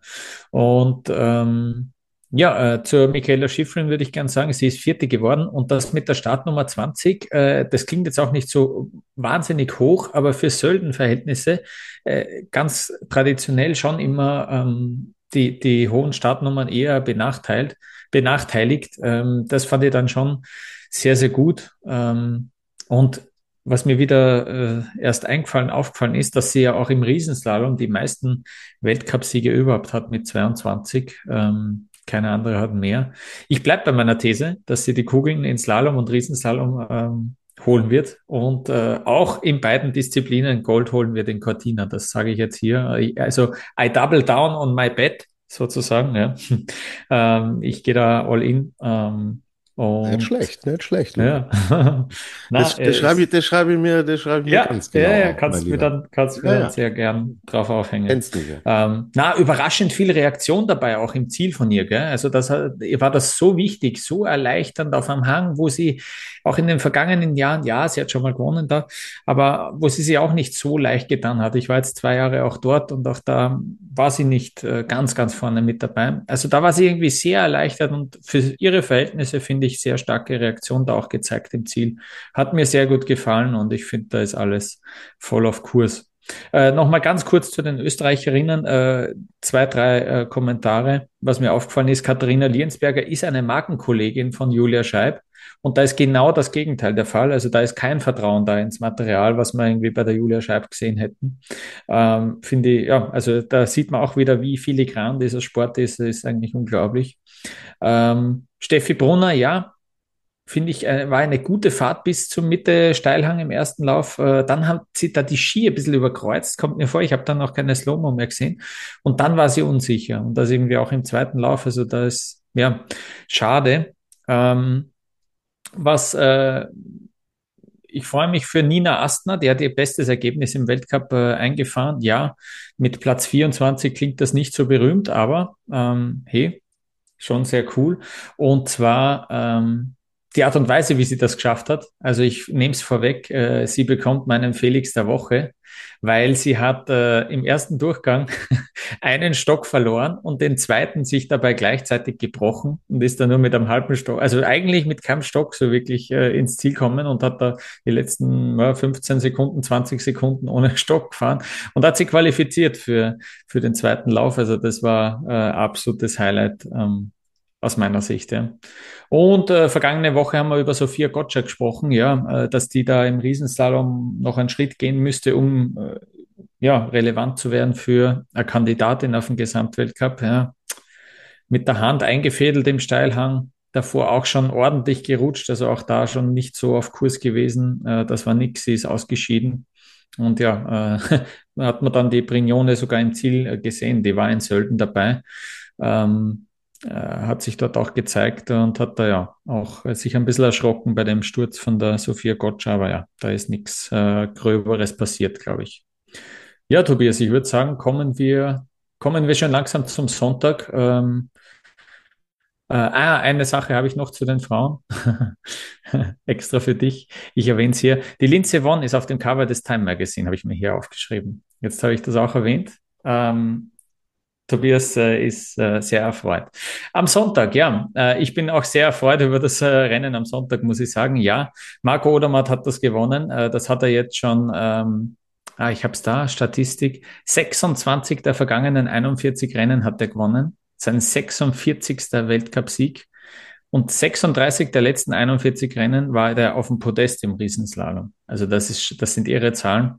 Und ähm, ja, äh, zur Michaela Schifrin würde ich gern sagen, sie ist Vierte geworden und das mit der Startnummer zwanzig, äh, das klingt jetzt auch nicht so wahnsinnig hoch, aber für Sölden-Verhältnisse äh, ganz traditionell schon immer ähm, die, die hohen Startnummern eher benachteiligt. benachteiligt. Ähm, das fand ich dann schon sehr, sehr gut. Ähm, und was mir wieder äh, erst eingefallen, aufgefallen ist, dass sie ja auch im Riesenslalom die meisten Weltcupsiege überhaupt hat mit zweiundzwanzig. Ähm, keine andere hat mehr. Ich bleibe bei meiner These, dass sie die Kugeln in Slalom und Riesenslalom ähm, holen wird und äh, auch in beiden Disziplinen Gold holen wird in Cortina. Das sage ich jetzt hier. Also I double down on my bet sozusagen. Ja. ähm, ich gehe da all in ähm, Nicht und schlecht, nicht schlecht, Lukas. ja, na, Das, das äh, schreibe ich, das schreibe ich mir, das schreibe ich mir ja, ganz ja, genau ja, auf, mein kannst mir Lieber. dann, kannst mir Ja, dann ja, sehr gern drauf aufhängen. kennst mich ja. Ähm, na, überraschend viel Reaktion dabei, auch im Ziel von ihr, gell? Also das hat- ihr war das so wichtig, so erleichternd auf einem Hang, wo sie auch in den vergangenen Jahren, ja, sie hat schon mal gewonnen da, aber wo sie sich auch nicht so leicht getan hat. Ich war jetzt zwei Jahre auch dort und auch da war sie nicht äh, ganz, ganz vorne mit dabei. Also da war sie irgendwie sehr erleichtert und für ihre Verhältnisse finde ich sehr starke Reaktion da auch gezeigt im Ziel. Hat mir sehr gut gefallen und ich finde, da ist alles voll auf Kurs. Äh, Nochmal ganz kurz zu den Österreicherinnen. Äh, zwei, drei äh, Kommentare. Was mir aufgefallen ist, Katharina Liensberger ist eine Markenkollegin von Julia Scheib. Und da ist genau das Gegenteil der Fall. Also da ist kein Vertrauen da ins Material, was wir irgendwie bei der Julia Scheib gesehen hätten. Ähm, finde ich, ja, also da sieht man auch wieder, wie filigran dieser Sport ist. Das ist eigentlich unglaublich. Ähm, Steffi Brunner, ja, finde ich, äh, war eine gute Fahrt bis zum Mitte Steilhang im ersten Lauf. Äh, dann hat sie da die Ski ein bisschen überkreuzt, kommt mir vor. Ich habe dann auch keine Slow-Mo mehr gesehen. Und dann war sie unsicher. Und das irgendwie auch im zweiten Lauf. Also da ist, ja, schade. Ähm, was äh, Ich freue mich für Nina Astner, die hat ihr bestes Ergebnis im Weltcup äh, eingefahren. Ja, mit Platz vierundzwanzig klingt das nicht so berühmt, aber ähm, hey, schon sehr cool. Und zwar ähm, die Art und Weise, wie sie das geschafft hat. Also ich nehme es vorweg, äh, sie bekommt meinen Felix der Woche, weil sie hat äh, im ersten Durchgang einen Stock verloren und den zweiten sich dabei gleichzeitig gebrochen und ist dann nur mit einem halben Stock, also eigentlich mit keinem Stock so wirklich äh, ins Ziel kommen und hat da die letzten ja, fünfzehn Sekunden, zwanzig Sekunden ohne Stock gefahren und hat sich qualifiziert für, für den zweiten Lauf. Also das war äh, absolutes Highlight. Ähm, aus meiner Sicht, ja. Und äh, vergangene Woche haben wir über Sophia Gotcha gesprochen, ja, äh, dass die da im Riesenslalom noch einen Schritt gehen müsste, um äh, ja, relevant zu werden für eine Kandidatin auf den Gesamtweltcup. Ja. Mit der Hand eingefädelt im Steilhang, davor auch schon ordentlich gerutscht, also auch da schon nicht so auf Kurs gewesen. Äh, das war nix, sie ist ausgeschieden. Und ja, äh, hat man dann die Brignone sogar im Ziel äh, gesehen, die war in Sölden dabei. Ähm, äh, hat sich dort auch gezeigt und hat da ja auch äh, sich ein bisschen erschrocken bei dem Sturz von der Sophia Gotcha, aber ja, da ist nichts äh, Gröberes passiert, glaube ich. Ja, Tobias, ich würde sagen, kommen wir, kommen wir schon langsam zum Sonntag. Ähm, äh, ah, eine Sache habe ich noch zu den Frauen. Extra für dich. Ich erwähne es hier. Die Lindsey Vonn ist auf dem Cover des Time Magazine, habe ich mir hier aufgeschrieben. Jetzt habe ich das auch erwähnt. Ähm, Tobias äh, ist äh, sehr erfreut. Am Sonntag, ja, äh, ich bin auch sehr erfreut über das äh, Rennen am Sonntag, muss ich sagen. Ja, Marco Odermatt hat das gewonnen. Äh, das hat er jetzt schon, ähm, ah, ich habe es da, Statistik. sechsundzwanzig der vergangenen einundvierzig Rennen hat er gewonnen. Sein sechsundvierzigster Weltcupsieg. Und sechsunddreißig der letzten einundvierzig Rennen war er auf dem Podest im Riesenslalom. Also das ist, das sind irre Zahlen.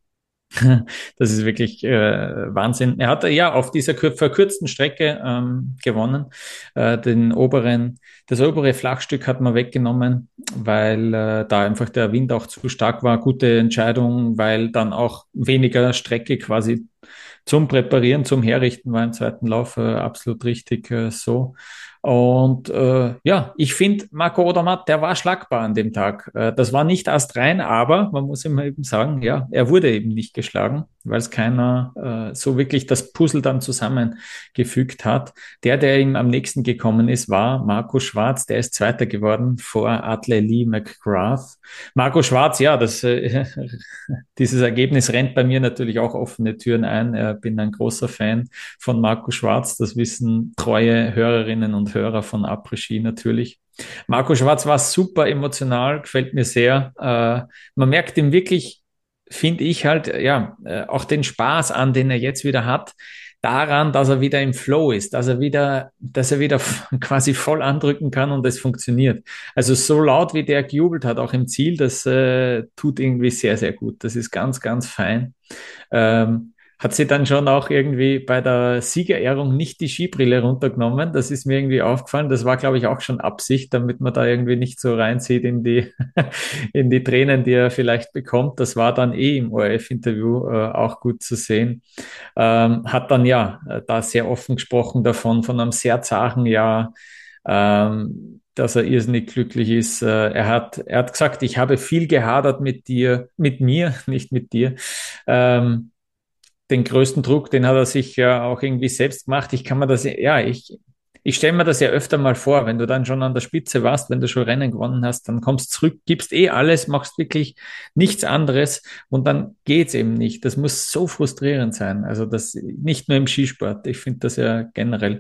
Das ist wirklich äh, Wahnsinn. Er hat ja auf dieser verkürzten Strecke ähm, gewonnen. Äh, den oberen, das obere Flachstück hat man weggenommen, weil äh, da einfach der Wind auch zu stark war. Gute Entscheidung, weil dann auch weniger Strecke quasi zum Präparieren, zum Herrichten war im zweiten Lauf äh, absolut richtig äh, so. Und äh, ja, ich finde, Marco Odermatt, der war schlagbar an dem Tag. Äh, das war nicht astrein, aber man muss ihm eben sagen, ja, er wurde eben nicht geschlagen, weil es keiner äh, so wirklich das Puzzle dann zusammengefügt hat. Der, der ihm am nächsten gekommen ist, war Marco Schwarz. Der ist Zweiter geworden vor Atle Lee McGrath. Marco Schwarz, ja, das, äh, dieses Ergebnis rennt bei mir natürlich auch offene Türen ein. Ich bin ein großer Fan von Marco Schwarz. Das wissen treue Hörerinnen und Hörer von Après-Ski natürlich. Marco Schwarz war super emotional, gefällt mir sehr. Äh, man merkt ihm wirklich, finde ich halt, ja, äh, auch den Spaß an, den er jetzt wieder hat, daran, dass er wieder im Flow ist, dass er wieder, dass er wieder quasi voll andrücken kann und es funktioniert. Also so laut, wie der gejubelt hat, auch im Ziel, das äh, tut irgendwie sehr, sehr gut. Das ist ganz, ganz fein. Ähm, hat sie dann schon auch irgendwie bei der Siegerehrung nicht die Skibrille runtergenommen. Das ist mir irgendwie aufgefallen. Das war, glaube ich, auch schon Absicht, damit man da irgendwie nicht so reinzieht in die, in die Tränen, die er vielleicht bekommt. Das war dann eh im O R F-Interview äh, auch gut zu sehen. Ähm, hat dann ja äh, da sehr offen gesprochen davon, von einem sehr zachen Jahr, ähm, dass er irrsinnig glücklich ist. Äh, er hat, er hat gesagt, ich habe viel gehadert mit dir, mit mir, nicht mit dir. Ähm, den größten Druck, den hat er sich ja auch irgendwie selbst gemacht. Ich kann mir das, ja, ich, ich stelle mir das ja öfter mal vor, wenn du dann schon an der Spitze warst, wenn du schon Rennen gewonnen hast, dann kommst zurück, gibst eh alles, machst wirklich nichts anderes und dann geht's eben nicht. Das muss so frustrierend sein. Also das nicht nur im Skisport. Ich finde das ja generell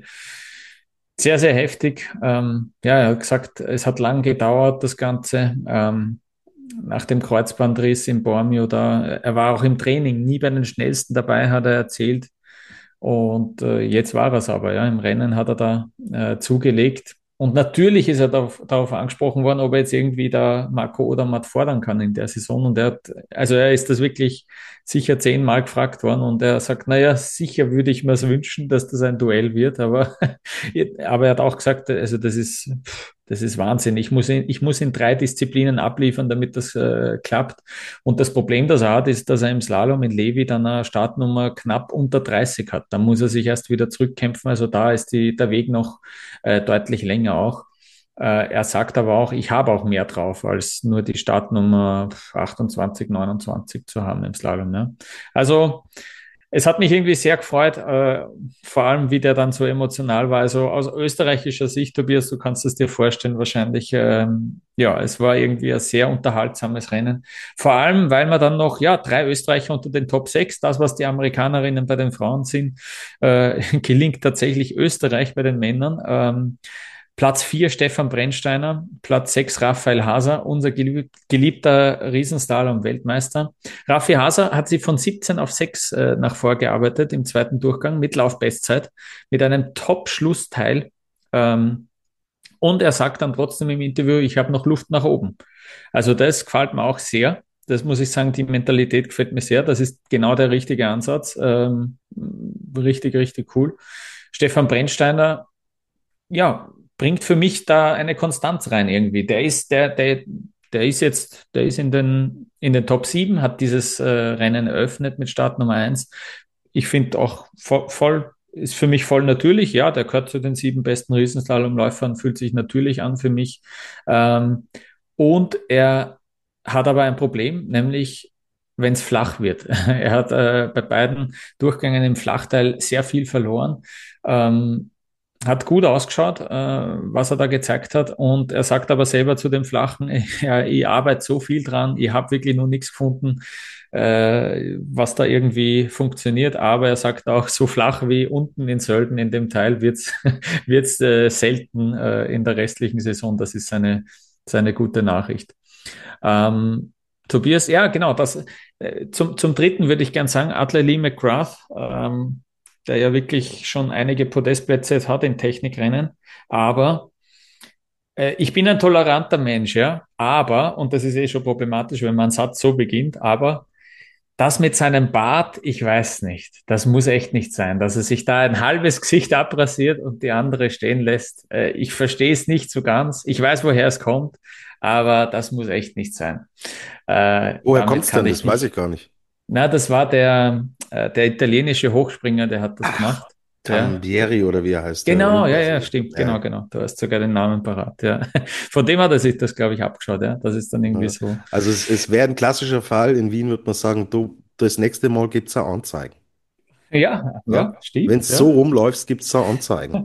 sehr, sehr heftig. Ähm, ja, er hat gesagt, es hat lang gedauert, das Ganze. Ähm, nach dem Kreuzbandriss in Bormio da. Er war auch im Training nie bei den Schnellsten dabei, hat er erzählt. Und äh, jetzt war er es aber, ja. Im Rennen hat er da äh, zugelegt. Und natürlich ist er darauf, darauf angesprochen worden, ob er jetzt irgendwie da Marco Odermatt fordern kann in der Saison. Und er hat, also er ist das wirklich sicher zehnmal gefragt worden und er sagt, naja, sicher würde ich mir es wünschen, dass das ein Duell wird, aber, aber er hat auch gesagt, also das ist, das ist Wahnsinn. Ich muss in, ich muss in drei Disziplinen abliefern, damit das äh, klappt. Und das Problem, das er hat, ist, dass er im Slalom in Levi dann eine Startnummer knapp unter dreißig hat. Da muss er sich erst wieder zurückkämpfen. Also da ist die, der Weg noch äh, deutlich länger auch. Äh, er sagt aber auch, ich habe auch mehr drauf, als nur die Startnummer achtundzwanzig, neunundzwanzig zu haben im Slalom. Ne? Also es hat mich irgendwie sehr gefreut, äh, vor allem wie der dann so emotional war. Also aus österreichischer Sicht, Tobias, du kannst es dir vorstellen wahrscheinlich, ähm, ja, es war irgendwie ein sehr unterhaltsames Rennen. Vor allem, weil man dann noch, ja, drei Österreicher unter den Top sechs, das, was die Amerikanerinnen bei den Frauen sind, äh, gelingt tatsächlich Österreich bei den Männern. Ähm, Platz vier Stefan Brennsteiner, Platz sechs Raphael Haser, unser gelieb geliebter Riesenslalom-Weltmeister. Raffi Haser hat sie von siebzehn auf sechs äh, nach vorgearbeitet im zweiten Durchgang mit Laufbestzeit, mit einem Top-Schlussteil. Ähm, Und er sagt dann trotzdem im Interview, ich habe noch Luft nach oben. Also das gefällt mir auch sehr. Das muss ich sagen, die Mentalität gefällt mir sehr. Das ist genau der richtige Ansatz. Ähm, richtig, richtig cool. Stefan Brennsteiner, ja, bringt für mich da eine Konstanz rein irgendwie. Der ist, der, der, der ist jetzt, der ist in den, in den Top sieben, hat dieses äh, Rennen eröffnet mit Start Nummer eins. Ich finde auch voll, voll, ist für mich voll natürlich. Ja, der gehört zu den sieben besten Riesenslalomläufern, fühlt sich natürlich an für mich. Ähm, und er hat aber ein Problem, nämlich wenn es flach wird. Er hat äh, bei beiden Durchgängen im Flachteil sehr viel verloren. Ähm, hat gut ausgeschaut, äh, was er da gezeigt hat. Und er sagt aber selber zu dem Flachen, ja, ich arbeite so viel dran, ich habe wirklich noch nichts gefunden, äh, was da irgendwie funktioniert. Aber er sagt auch, so flach wie unten in Sölden in dem Teil wird's wird's äh, selten äh, in der restlichen Saison. Das ist seine, seine gute Nachricht. Ähm, Tobias, ja, genau, das, äh, zum, zum dritten würde ich gern sagen, Atle Lee McGrath, ähm, der ja wirklich schon einige Podestplätze hat in Technikrennen. Aber äh, ich bin ein toleranter Mensch, ja. Aber, und das ist eh schon problematisch, wenn man einen Satz so beginnt, aber das mit seinem Bart, ich weiß nicht. Das muss echt nicht sein, dass er sich da ein halbes Gesicht abrasiert und die andere stehen lässt. Äh, ich verstehe es nicht so ganz. Ich weiß, woher es kommt, aber das muss echt nicht sein. Äh, Woher damit kommt's kann denn? ich Das weiß nicht. ich gar nicht. Na, das war der, äh, der italienische Hochspringer, der hat das Ach, gemacht. Der, Tambieri oder wie er heißt, der genau, ja, ja, Olympiasieger. stimmt, Ja, genau, genau. Du hast sogar den Namen parat, ja. Von dem hat er sich das, glaube ich, abgeschaut, ja. Das ist dann irgendwie ja. so. Also es, es wäre ein klassischer Fall. In Wien würde man sagen, du, das nächste Mal gibt's eine Anzeigen. Ja, Ja? ja, Wenn stimmt, es so ja. rumläuft, gibt's da Anzeigen.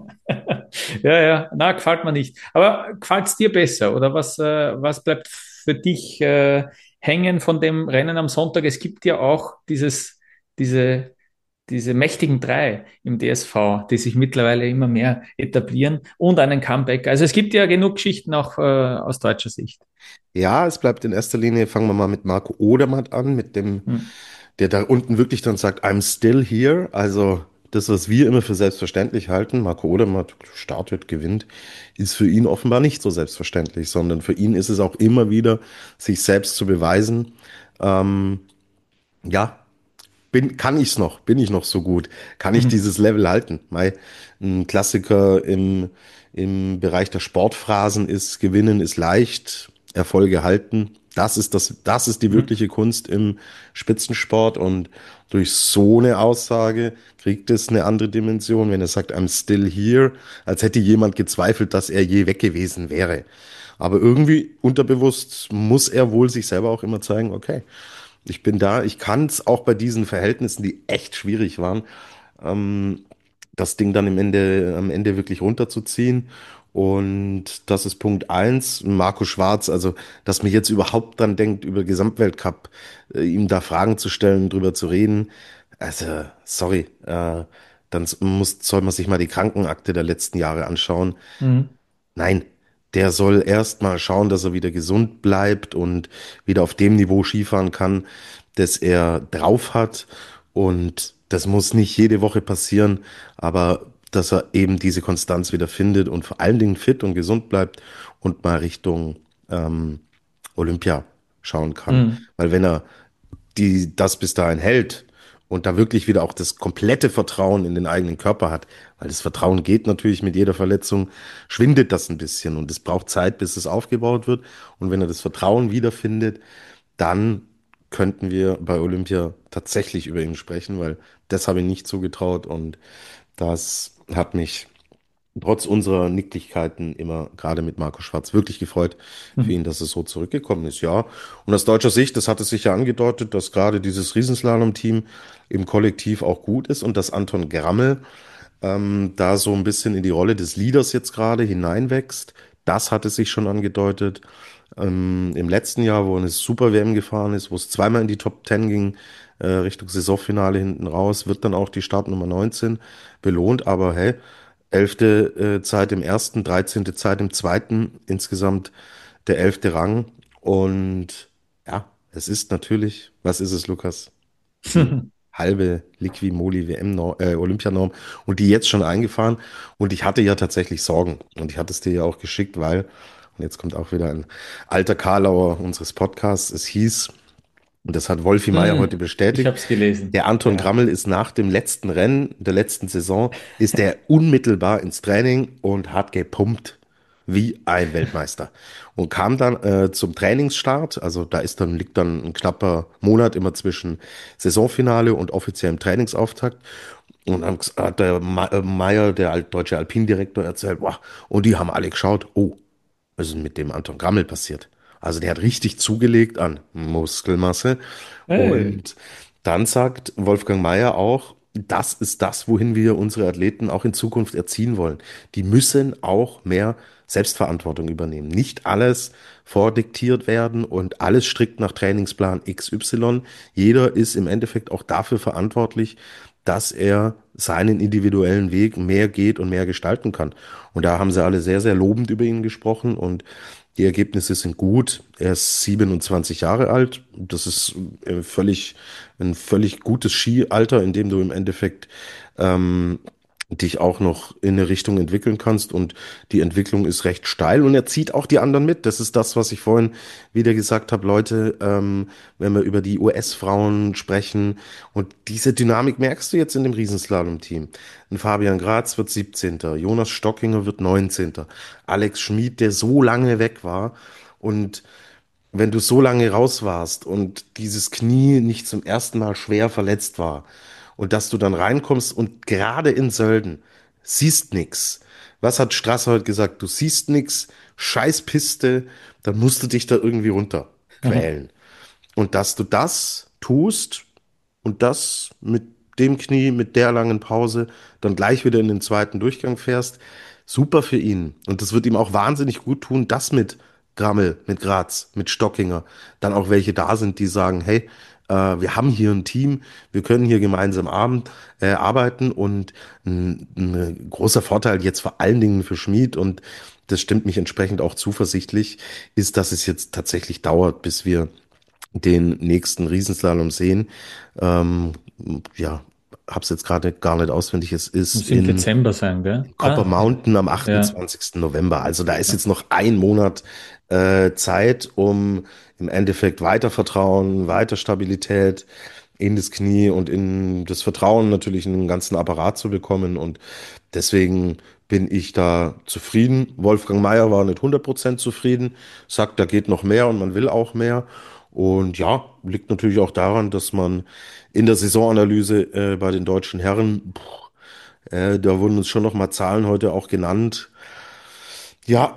Ja, ja, na, gefällt mir nicht. Aber gefällt es dir besser? Oder was, äh, was bleibt für dich äh, hängen von dem Rennen am Sonntag? Es gibt ja auch dieses, diese, diese mächtigen drei im D S V, die sich mittlerweile immer mehr etablieren und einen Comeback. Also es gibt ja genug Geschichten auch äh, aus deutscher Sicht. Ja, es bleibt in erster Linie, fangen wir mal mit Marco Odermatt an, mit dem, Hm. der da unten wirklich dann sagt, I'm still here. Also das, was wir immer für selbstverständlich halten, Marco Odermatt startet, gewinnt, ist für ihn offenbar nicht so selbstverständlich, sondern für ihn ist es auch immer wieder, sich selbst zu beweisen. Ähm, ja, bin, kann ich's noch? Bin ich noch so gut? Kann ich dieses Level halten? Mei, ein Klassiker im, im Bereich der Sportphrasen ist, gewinnen ist leicht, Erfolge halten. Das ist das, das ist die Mhm. wirkliche Kunst im Spitzensport und durch so eine Aussage kriegt es eine andere Dimension, wenn er sagt, I'm still here, als hätte jemand gezweifelt, dass er je weg gewesen wäre. Aber irgendwie unterbewusst muss er wohl sich selber auch immer zeigen, okay, ich bin da, ich kann es auch bei diesen Verhältnissen, die echt schwierig waren, ähm, das Ding dann im Ende, am Ende wirklich runterzuziehen. Und das ist Punkt eins. Marco Schwarz, also, dass mir jetzt überhaupt dran denkt, über Gesamtweltcup, äh, ihm da Fragen zu stellen, drüber zu reden. Also, sorry, äh, dann muss, soll man sich mal die Krankenakte der letzten Jahre anschauen. Mhm. Nein, der soll erst mal schauen, dass er wieder gesund bleibt und wieder auf dem Niveau Skifahren kann, das er drauf hat. Und das muss nicht jede Woche passieren, aber dass er eben diese Konstanz wieder findet und vor allen Dingen fit und gesund bleibt und mal Richtung ähm, Olympia schauen kann. Mhm. Weil wenn er die das bis dahin hält und da wirklich wieder auch das komplette Vertrauen in den eigenen Körper hat, weil das Vertrauen geht natürlich mit jeder Verletzung, schwindet das ein bisschen und es braucht Zeit, bis es aufgebaut wird. Und wenn er das Vertrauen wiederfindet, dann könnten wir bei Olympia tatsächlich über ihn sprechen, weil das habe ich nicht zugetraut und das hat mich trotz unserer Nicklichkeiten immer gerade mit Marco Schwarz wirklich gefreut für ihn, dass es so zurückgekommen ist, ja. Und aus deutscher Sicht, das hat es sich ja angedeutet, dass gerade dieses Riesenslalom-Team im Kollektiv auch gut ist und dass Anton Grammel ähm, da so ein bisschen in die Rolle des Leaders jetzt gerade hineinwächst. Das hat es sich schon angedeutet. Ähm, im letzten Jahr, wo eine Super-W M gefahren ist, wo es zweimal in die Top Ten ging, äh, Richtung Saisonfinale hinten raus, wird dann auch die Startnummer neunzehn belohnt. Aber hey, elfte äh, Zeit im ersten, dreizehnte Zeit im zweiten, insgesamt der elfte Rang. Und ja, es ist natürlich, was ist es, Lukas? Hm? halbe Liqui-Moly W M-Norm, äh, Olympianorm und die jetzt schon eingefahren. Und ich hatte ja tatsächlich Sorgen. Und ich hatte es dir ja auch geschickt, weil, und jetzt kommt auch wieder ein alter Karlauer unseres Podcasts, es hieß, und das hat Wolfi Meier heute Mhm. Ich bestätigt, habe es gelesen. der Anton Ja. Grammel ist nach dem letzten Rennen der letzten Saison, ist er unmittelbar ins Training und hat gepumpt wie ein Weltmeister. Und kam dann äh, zum Trainingsstart, also da ist dann, liegt dann ein knapper Monat immer zwischen Saisonfinale und offiziellem Trainingsauftakt. Und dann hat der Ma- äh, Meier, der alt- deutsche Alpindirektor, erzählt, wow, und die haben alle geschaut, oh, was ist denn mit dem Anton Grammel passiert? Also der hat richtig zugelegt an Muskelmasse. Hey. Und dann sagt Wolfgang Meier auch, das ist das, wohin wir unsere Athleten auch in Zukunft erziehen wollen. Die müssen auch mehr Selbstverantwortung übernehmen. Nicht alles vordiktiert werden und alles strikt nach Trainingsplan X Y. Jeder ist im Endeffekt auch dafür verantwortlich, dass er seinen individuellen Weg mehr geht und mehr gestalten kann. Und da haben sie alle sehr, sehr lobend über ihn gesprochen und die Ergebnisse sind gut. Er ist siebenundzwanzig Jahre alt. Das ist äh, völlig, ein völlig gutes Skialter, in dem du im Endeffekt ähm, dich auch noch in eine Richtung entwickeln kannst und die Entwicklung ist recht steil und er zieht auch die anderen mit. Das ist das, was ich vorhin wieder gesagt habe, Leute, ähm, wenn wir über die U S-Frauen sprechen und diese Dynamik merkst du jetzt in dem Riesenslalom-Team. Ein Fabian Graz wird siebzehnter. Jonas Stockinger wird neunzehnter. Alex Schmid, der so lange weg war und wenn du so lange raus warst und dieses Knie nicht zum ersten Mal schwer verletzt war und dass du dann reinkommst und gerade in Sölden siehst nix. Was hat Strasser heute gesagt? Du siehst nix, scheiß Piste, dann musst du dich da irgendwie runter quälen. Und dass du das tust und das mit dem Knie, mit der langen Pause, dann gleich wieder in den zweiten Durchgang fährst, super für ihn. Und das wird ihm auch wahnsinnig gut tun, das mit Grammel, mit Graz, mit Stockinger, dann auch welche da sind, die sagen, hey, äh, wir haben hier ein Team, wir können hier gemeinsam abend, äh, arbeiten und ein, ein großer Vorteil jetzt vor allen Dingen für Schmid und das stimmt mich entsprechend auch zuversichtlich, ist, dass es jetzt tatsächlich dauert, bis wir den nächsten Riesenslalom sehen. Ähm, ja, hab's jetzt gerade gar nicht auswendig. Es ist Muss im in Dezember sein, gell? Copper Ah, Mountain am ja. achtundzwanzigsten November. Also da ist Ja. jetzt noch ein Monat äh, Zeit, um im Endeffekt weiter Vertrauen, weiter Stabilität in das Knie und in das Vertrauen natürlich in den ganzen Apparat zu bekommen. Und deswegen bin ich da zufrieden. Wolfgang Meier war nicht hundert Prozent zufrieden, sagt, da geht noch mehr und man will auch mehr. Und ja, liegt natürlich auch daran, dass man in der Saisonanalyse äh, bei den deutschen Herren, puh, äh, da wurden uns schon noch mal Zahlen heute auch genannt. Ja,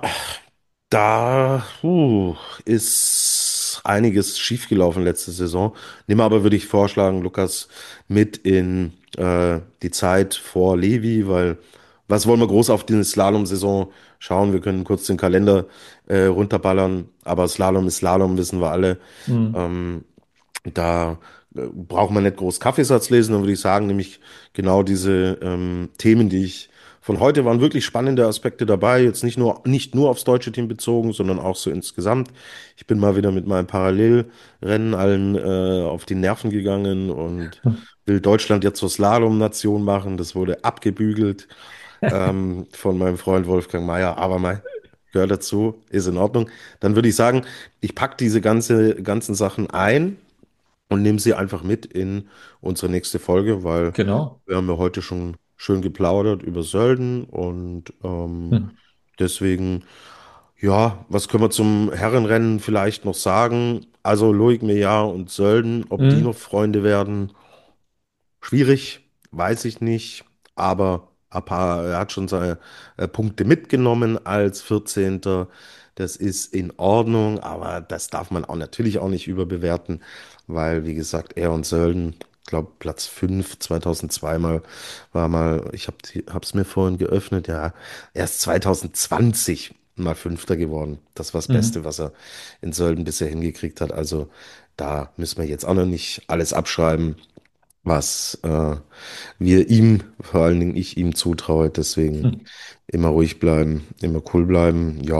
da puh, ist einiges schiefgelaufen letzte Saison. Nimm aber, würde ich vorschlagen, Lukas, mit in äh, die Zeit vor Levi, weil was wollen wir groß auf die Slalom-Saison schauen? Wir können kurz den Kalender äh, runterballern, aber Slalom ist Slalom, wissen wir alle. Hm. Ähm, Da äh, braucht man nicht groß Kaffeesatz lesen, dann würde ich sagen, nämlich genau diese ähm, Themen, die ich von heute waren wirklich spannende Aspekte dabei, jetzt nicht nur, nicht nur aufs deutsche Team bezogen, sondern auch so insgesamt. Ich bin mal wieder mit meinem Parallelrennen allen äh, auf die Nerven gegangen und will Deutschland jetzt zur Slalom-Nation machen. Das wurde abgebügelt ähm, von meinem Freund Wolfgang Meier, aber mein gehört dazu, ist in Ordnung. Dann würde ich sagen, ich packe diese ganze, ganzen Sachen ein und nehme sie einfach mit in unsere nächste Folge, weil Genau. wir haben ja heute schon schön geplaudert über Sölden und ähm, Hm. deswegen, ja, was können wir zum Herrenrennen vielleicht noch sagen? Also Loic Meillard und Sölden, ob die noch Hm. Freunde werden, schwierig, weiß ich nicht, aber ein paar, er hat schon seine äh, Punkte mitgenommen als vierzehnter. Das ist in Ordnung, aber das darf man auch natürlich auch nicht überbewerten, weil, wie gesagt, er und Sölden, ich glaube, Platz fünf zweitausendzwei mal, war mal, ich habe es mir vorhin geöffnet, ja, erst zwanzig zwanzig mal Fünfter geworden. Das war das Beste, Mhm. was er in Sölden bisher hingekriegt hat. Also da müssen wir jetzt auch noch nicht alles abschreiben, was äh, wir ihm, vor allen Dingen ich ihm zutraue. Deswegen Hm. immer ruhig bleiben, immer cool bleiben. Ja,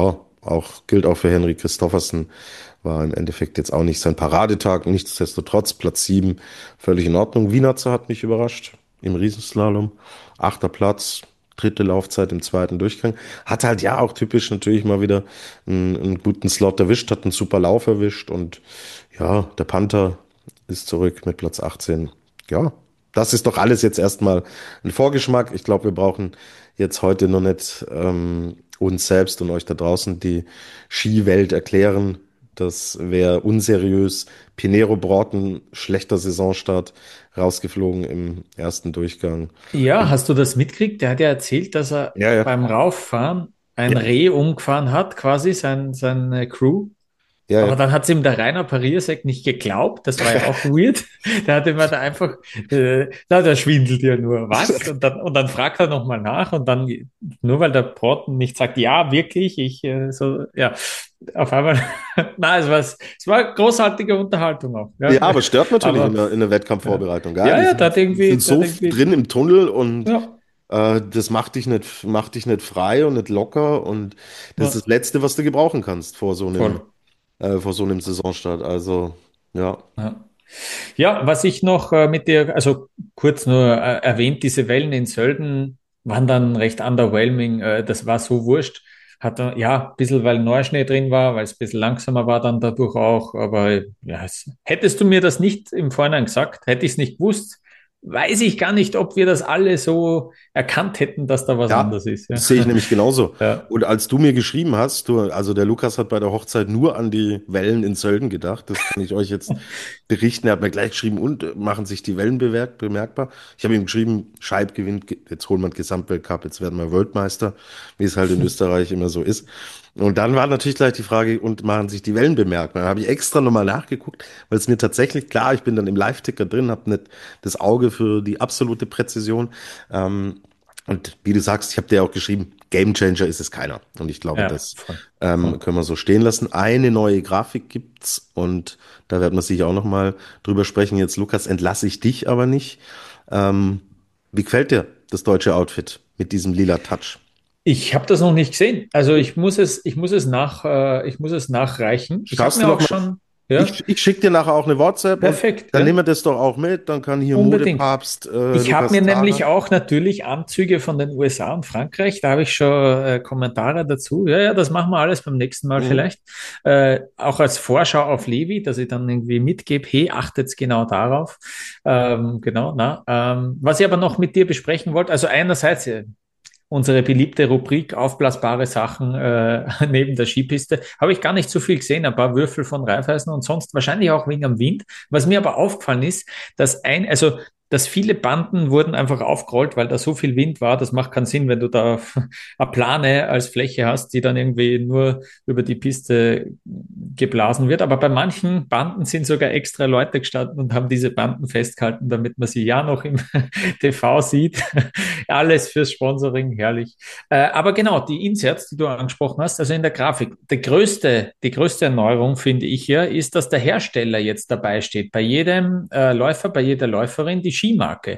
auch, gilt auch für Henrik Christophersen. War im Endeffekt jetzt auch nicht sein Paradetag. Nichtsdestotrotz Platz sieben, völlig in Ordnung. Wienerzer hat mich überrascht im Riesenslalom. Achter Platz, dritte Laufzeit im zweiten Durchgang. Hat halt ja auch typisch natürlich mal wieder einen, einen guten Slot erwischt, hat einen super Lauf erwischt und ja, der Panther ist zurück mit Platz achtzehn. Ja, das ist doch alles jetzt erstmal ein Vorgeschmack. Ich glaube, wir brauchen jetzt heute noch nicht ähm, uns selbst und euch da draußen die Skiwelt erklären. Das wäre unseriös. Pinero Broughton, schlechter Saisonstart, rausgeflogen im ersten Durchgang. Ja, Und hast du das mitgekriegt? Der hat ja erzählt, dass er ja, ja, beim Rauffahren ein ja, Reh umgefahren hat, quasi sein, seine Crew. ja, Aber ja. dann hat es ihm der Rainer Pariasek nicht geglaubt. Das war ja auch weird. Der hat immer da einfach, äh, na, der schwindelt ja nur. Was? Und dann, und dann fragt er nochmal nach und dann, nur weil der Broughton nicht sagt, ja, wirklich, ich, äh, so, ja, auf einmal, na, es war, es war großartige Unterhaltung auch. Ja. Ja, aber stört natürlich in Aber, der, in der ja, Wettkampfvorbereitung, gell? ja, Die ja, da sind, hat die sind irgendwie, da hat so irgendwie, drin im Tunnel und ja, äh, das macht dich nicht, macht dich nicht frei und nicht locker und das ist ja, das Letzte, was du gebrauchen kannst vor so einem, voll. äh, vor so einem Saisonstart. Also, ja. Ja. Ja, was ich noch äh, mit dir, also kurz nur äh, erwähnt, diese Wellen in Sölden waren dann recht underwhelming. Äh, das war so wurscht. Hat dann, ja, ein bisschen, weil Neuschnee drin war, weil es ein bisschen langsamer war dann dadurch auch. Aber ja, es, hättest du mir das nicht im Vorhinein gesagt, hätte ich es nicht gewusst, weiß ich gar nicht, ob wir das alle so erkannt hätten, dass da was Ja, anders ist. Ja, das sehe ich nämlich genauso. ja, Und als du mir geschrieben hast, du, also der Lukas hat bei der Hochzeit nur an die Wellen in Sölden gedacht. Das kann ich euch jetzt berichten. Er hat mir gleich geschrieben, und äh, machen sich die Wellen bemerk bemerkbar. Ich habe ihm geschrieben, Scheib gewinnt, ge- jetzt holen wir den Gesamtweltcup, jetzt werden wir Weltmeister, wie es halt in Österreich immer so ist. Und dann war natürlich gleich die Frage, und machen sich die Wellen bemerkbar? Da habe ich extra nochmal nachgeguckt, weil es mir tatsächlich, klar, ich bin dann im Live-Ticker drin, habe nicht das Auge für die absolute Präzision. Ähm, und wie du sagst, ich habe dir auch geschrieben, Game Changer ist es keiner. Und ich glaube, ja, das voll, ähm, voll. können wir so stehen lassen. Eine neue Grafik gibt's und da werden wir sicher auch noch mal drüber sprechen. Jetzt, Lukas, entlasse ich dich aber nicht. Ähm, Wie gefällt dir das deutsche Outfit mit diesem lila Touch? Ich habe das noch nicht gesehen. Also ich muss es, ich muss es nach, äh, ich muss es nachreichen. Ich habe Schaust du mir noch auch mal? schon, ja, Ich, ich schicke dir nachher auch eine WhatsApp und perfekt, dann nehmen ja. wir das doch auch mit. Dann kann hier Unbedingt. Modepapst äh, Ich habe Lukas mir nämlich Zara. auch natürlich Anzüge von den U S A und Frankreich, da habe ich schon äh, Kommentare dazu. Ja, ja, das machen wir alles beim nächsten Mal Mhm. vielleicht. Äh, auch als Vorschau auf Levi, dass ich dann irgendwie mitgebe, hey, achtet genau darauf. Ähm, genau, na. Ähm, was ich aber noch mit dir besprechen wollte, also einerseits, äh, unsere beliebte Rubrik aufblasbare Sachen äh, neben der Skipiste. Habe ich gar nicht so viel gesehen, ein paar Würfel von Raiffeisen und sonst wahrscheinlich auch wegen am Wind. Was mir aber aufgefallen ist, dass ein, also dass viele Banden wurden einfach aufgerollt, weil da so viel Wind war. Das macht keinen Sinn, wenn du da eine Plane als Fläche hast, die dann irgendwie nur über die Piste geblasen wird. Aber bei manchen Banden sind sogar extra Leute gestanden und haben diese Banden festgehalten, damit man sie ja noch im T V sieht. Alles fürs Sponsoring, herrlich. Äh, aber genau, die Inserts, die du angesprochen hast, also in der Grafik, die größte, die größte Erneuerung, finde ich ja, ist, dass der Hersteller jetzt dabei steht. Bei jedem äh, Läufer, bei jeder Läuferin die Skimarke.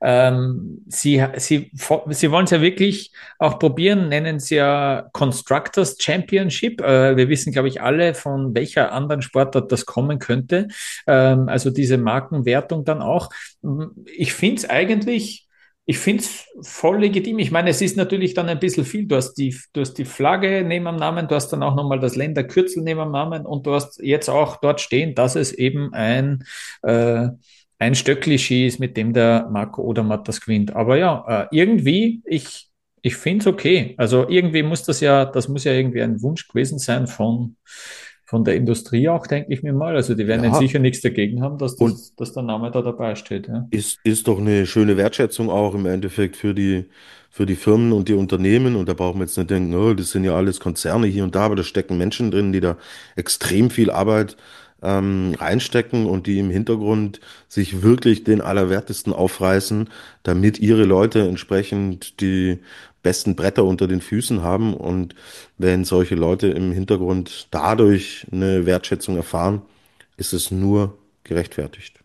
Ähm, sie, sie, sie wollen es ja wirklich auch probieren, nennen es ja Constructors Championship. Äh, wir wissen, glaube ich, alle, von welcher anderen Sportart das kommen könnte. Ähm, also diese Markenwertung dann auch. Ich finde es eigentlich ich finde es voll legitim. Ich meine, es ist natürlich dann ein bisschen viel. Du hast die, du hast die Flagge neben dem Namen, du hast dann auch nochmal das Länderkürzel neben dem Namen und du hast jetzt auch dort stehen, dass es eben ein, äh, ein Stöckli-Ski ist, mit dem der Marco Odermatt das gewinnt. Aber ja, äh, irgendwie, ich, ich finde es okay. Also irgendwie muss das ja, das muss ja irgendwie ein Wunsch gewesen sein von, von der Industrie auch, denke ich mir mal. Also die werden jetzt Ja, sicher nichts dagegen haben, dass und das, dass der Name da dabei steht. Ja. Ist, ist doch eine schöne Wertschätzung auch im Endeffekt für die, für die Firmen und die Unternehmen. Und da brauchen wir jetzt nicht denken, oh, das sind ja alles Konzerne hier und da, aber da stecken Menschen drin, die da extrem viel Arbeit ähm, reinstecken und die im Hintergrund sich wirklich den Allerwertesten aufreißen, damit ihre Leute entsprechend die besten Bretter unter den Füßen haben. Und wenn solche Leute im Hintergrund dadurch eine Wertschätzung erfahren, ist es nur gerechtfertigt.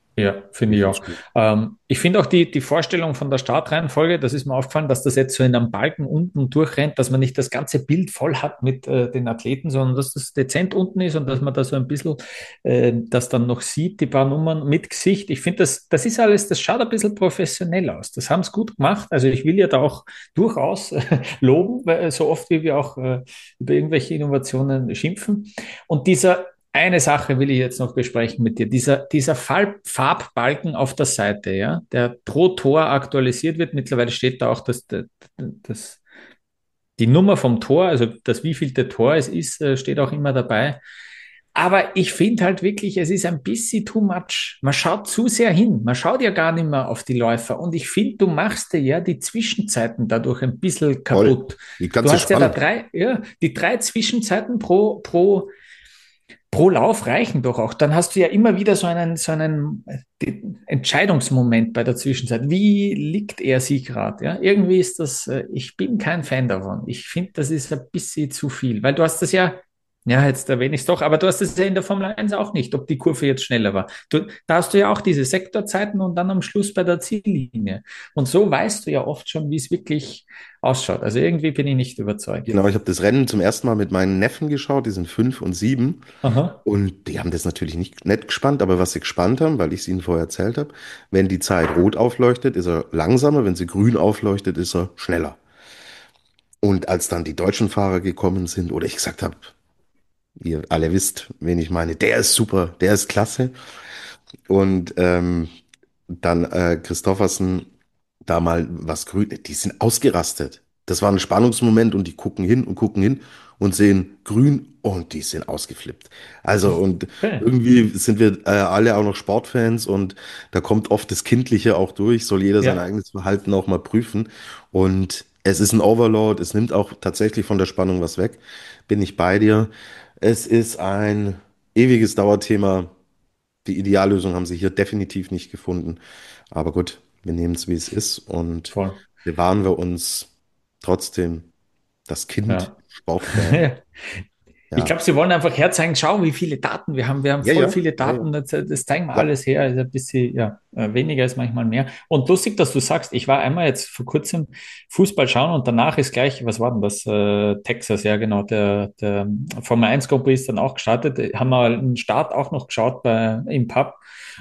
Ja, finde Ich ich finde auch. es gut. Ähm, ich finde auch die, die Vorstellung von der Startreihenfolge, das ist mir aufgefallen, dass das jetzt so in einem Balken unten durchrennt, dass man nicht das ganze Bild voll hat mit äh, den Athleten, sondern dass das dezent unten ist und dass man da so ein bisschen äh, das dann noch sieht, die paar Nummern mit Gesicht. Ich finde, das, das ist alles, das schaut ein bisschen professionell aus. Das haben sie gut gemacht. Also ich will ja da auch durchaus äh, loben, weil, so oft wie wir auch äh, über irgendwelche Innovationen schimpfen. Und dieser eine Sache will ich jetzt noch besprechen mit dir. Dieser, dieser Farb, Farbbalken auf der Seite, ja, der pro Tor aktualisiert wird. Mittlerweile steht da auch das, das, das, die Nummer vom Tor, also das wievielte Tor es ist, äh, steht auch immer dabei. Aber ich finde halt wirklich, es ist ein bisschen too much. Man schaut zu sehr hin. Man schaut ja gar nicht mehr auf die Läufer. Und ich finde, du machst dir ja die Zwischenzeiten dadurch ein bisschen Voll. kaputt. Die Du ganze hast ja da Spannung. drei, ja, die drei Zwischenzeiten pro, pro pro Lauf reichen doch auch. Dann hast du ja immer wieder so einen, so einen äh, Entscheidungsmoment bei der Zwischenzeit. Wie liegt er sich gerade? Ja? Irgendwie ist das, äh, ich bin kein Fan davon. Ich finde, das ist ein bisschen zu viel, weil du hast das ja, ja, jetzt erwähne ich es doch, aber du hast das ja in der Formel eins auch nicht, ob die Kurve jetzt schneller war. Du, da hast du ja auch diese Sektorzeiten und dann am Schluss bei der Ziellinie. Und so weißt du ja oft schon, wie es wirklich ausschaut. Also irgendwie bin ich nicht überzeugt. Genau, ich habe das Rennen zum ersten Mal mit meinen Neffen geschaut, die sind fünf und sieben. Aha. Und die haben das natürlich nicht nett gespannt, aber was sie gespannt haben, weil ich es ihnen vorher erzählt habe, wenn die Zeit rot aufleuchtet, ist er langsamer, wenn sie grün aufleuchtet, ist er schneller. Und als dann die deutschen Fahrer gekommen sind, oder ich gesagt habe, ihr alle wisst, wen ich meine, der ist super, der ist klasse. Und ähm, dann äh, Christoffersen da mal was grün, die sind ausgerastet. Das war ein Spannungsmoment und die gucken hin und gucken hin und sehen grün und die sind ausgeflippt. Also und Okay. irgendwie sind wir äh, alle auch noch Sportfans und da kommt oft das Kindliche auch durch, soll jeder sein Ja. eigenes Verhalten auch mal prüfen. Und es ist ein Overload, es nimmt auch tatsächlich von der Spannung was weg. Bin ich bei dir. Es ist ein ewiges Dauerthema. Die Ideallösung haben sie hier definitiv nicht gefunden. Aber gut, wir nehmen es, wie es ist und Voll. bewahren wir uns trotzdem das Kind, Ja. Sportfan. Ich Ja, glaube, sie wollen einfach herzeigen, schau, wie viele Daten wir haben. Wir haben ja, voll ja, viele ja, ja. Daten. Das, das zeigen wir Ja. alles her. Also ein bisschen, ja, äh, weniger ist manchmal mehr. Und lustig, dass du sagst, ich war einmal jetzt vor kurzem Fußball schauen und danach ist gleich, was war denn das? Äh, Texas, ja, genau. Der, der Formel eins Grand Prix ist dann auch gestartet. Haben wir einen Start auch noch geschaut bei, im Pub.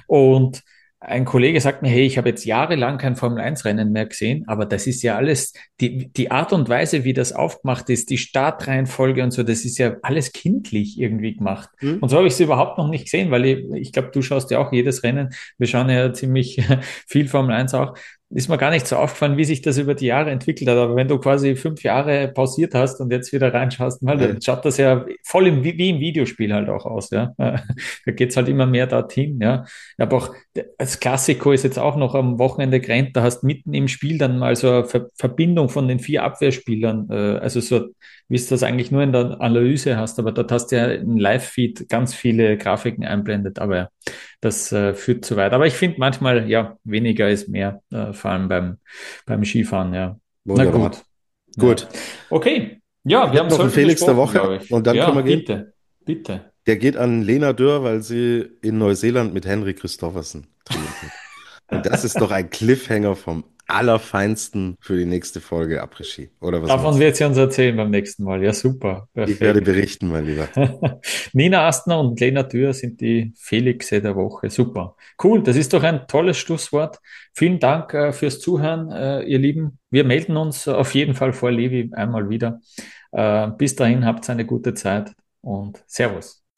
Und ein Kollege sagt mir, hey, ich habe jetzt jahrelang kein Formel eins Rennen mehr gesehen, aber das ist ja alles, die, die Art und Weise, wie das aufgemacht ist, die Startreihenfolge und so, das ist ja alles kindlich irgendwie gemacht. Hm? Und so habe ich es überhaupt noch nicht gesehen, weil ich, ich glaube, du schaust ja auch jedes Rennen. Wir schauen ja ziemlich viel Formel eins auch. Ist mir gar nicht so aufgefallen, wie sich das über die Jahre entwickelt hat. Aber wenn du quasi fünf Jahre pausiert hast und jetzt wieder reinschaust, mal, Äh, dann schaut das ja voll im, wie im Videospiel halt auch aus. Ja, da geht's halt immer mehr dorthin. Ja, ich habe auch als Klassiko ist jetzt auch noch am Wochenende gerannt. Da hast mitten im Spiel dann mal so eine Ver Verbindung von den vier Abwehrspielern. Äh, also so, wie es das eigentlich nur in der Analyse hast. Aber dort hast du ja im Live-Feed ganz viele Grafiken einblendet. Aber ja, das äh, führt zu weit. Aber ich finde manchmal, ja, weniger ist mehr, äh, vor allem beim, beim Skifahren, ja. Na wunderbar. gut. Ja. Gut. Okay. Ja, Ich wir habe haben noch einen Sölden Felix der besprochen, Woche glaube ich. und dann Ja, können wir gehen. bitte. Bitte. Der geht an Lena Dürr, weil sie in Neuseeland mit Henry Christophersen trainiert hat. Und das ist doch ein Cliffhanger vom Allerfeinsten für die nächste Folge Après-Ski. Oder was Davon meinst du? wird sie uns erzählen beim nächsten Mal. Ja, super. Ich werde Perfekt. berichten, mein Lieber. Nina Astner und Lena Dürr sind die Felixe der Woche. Super. Cool. Das ist doch ein tolles Schlusswort. Vielen Dank äh, fürs Zuhören, äh, ihr Lieben. Wir melden uns auf jeden Fall vor Levi einmal wieder. Äh, bis dahin habt eine gute Zeit und Servus.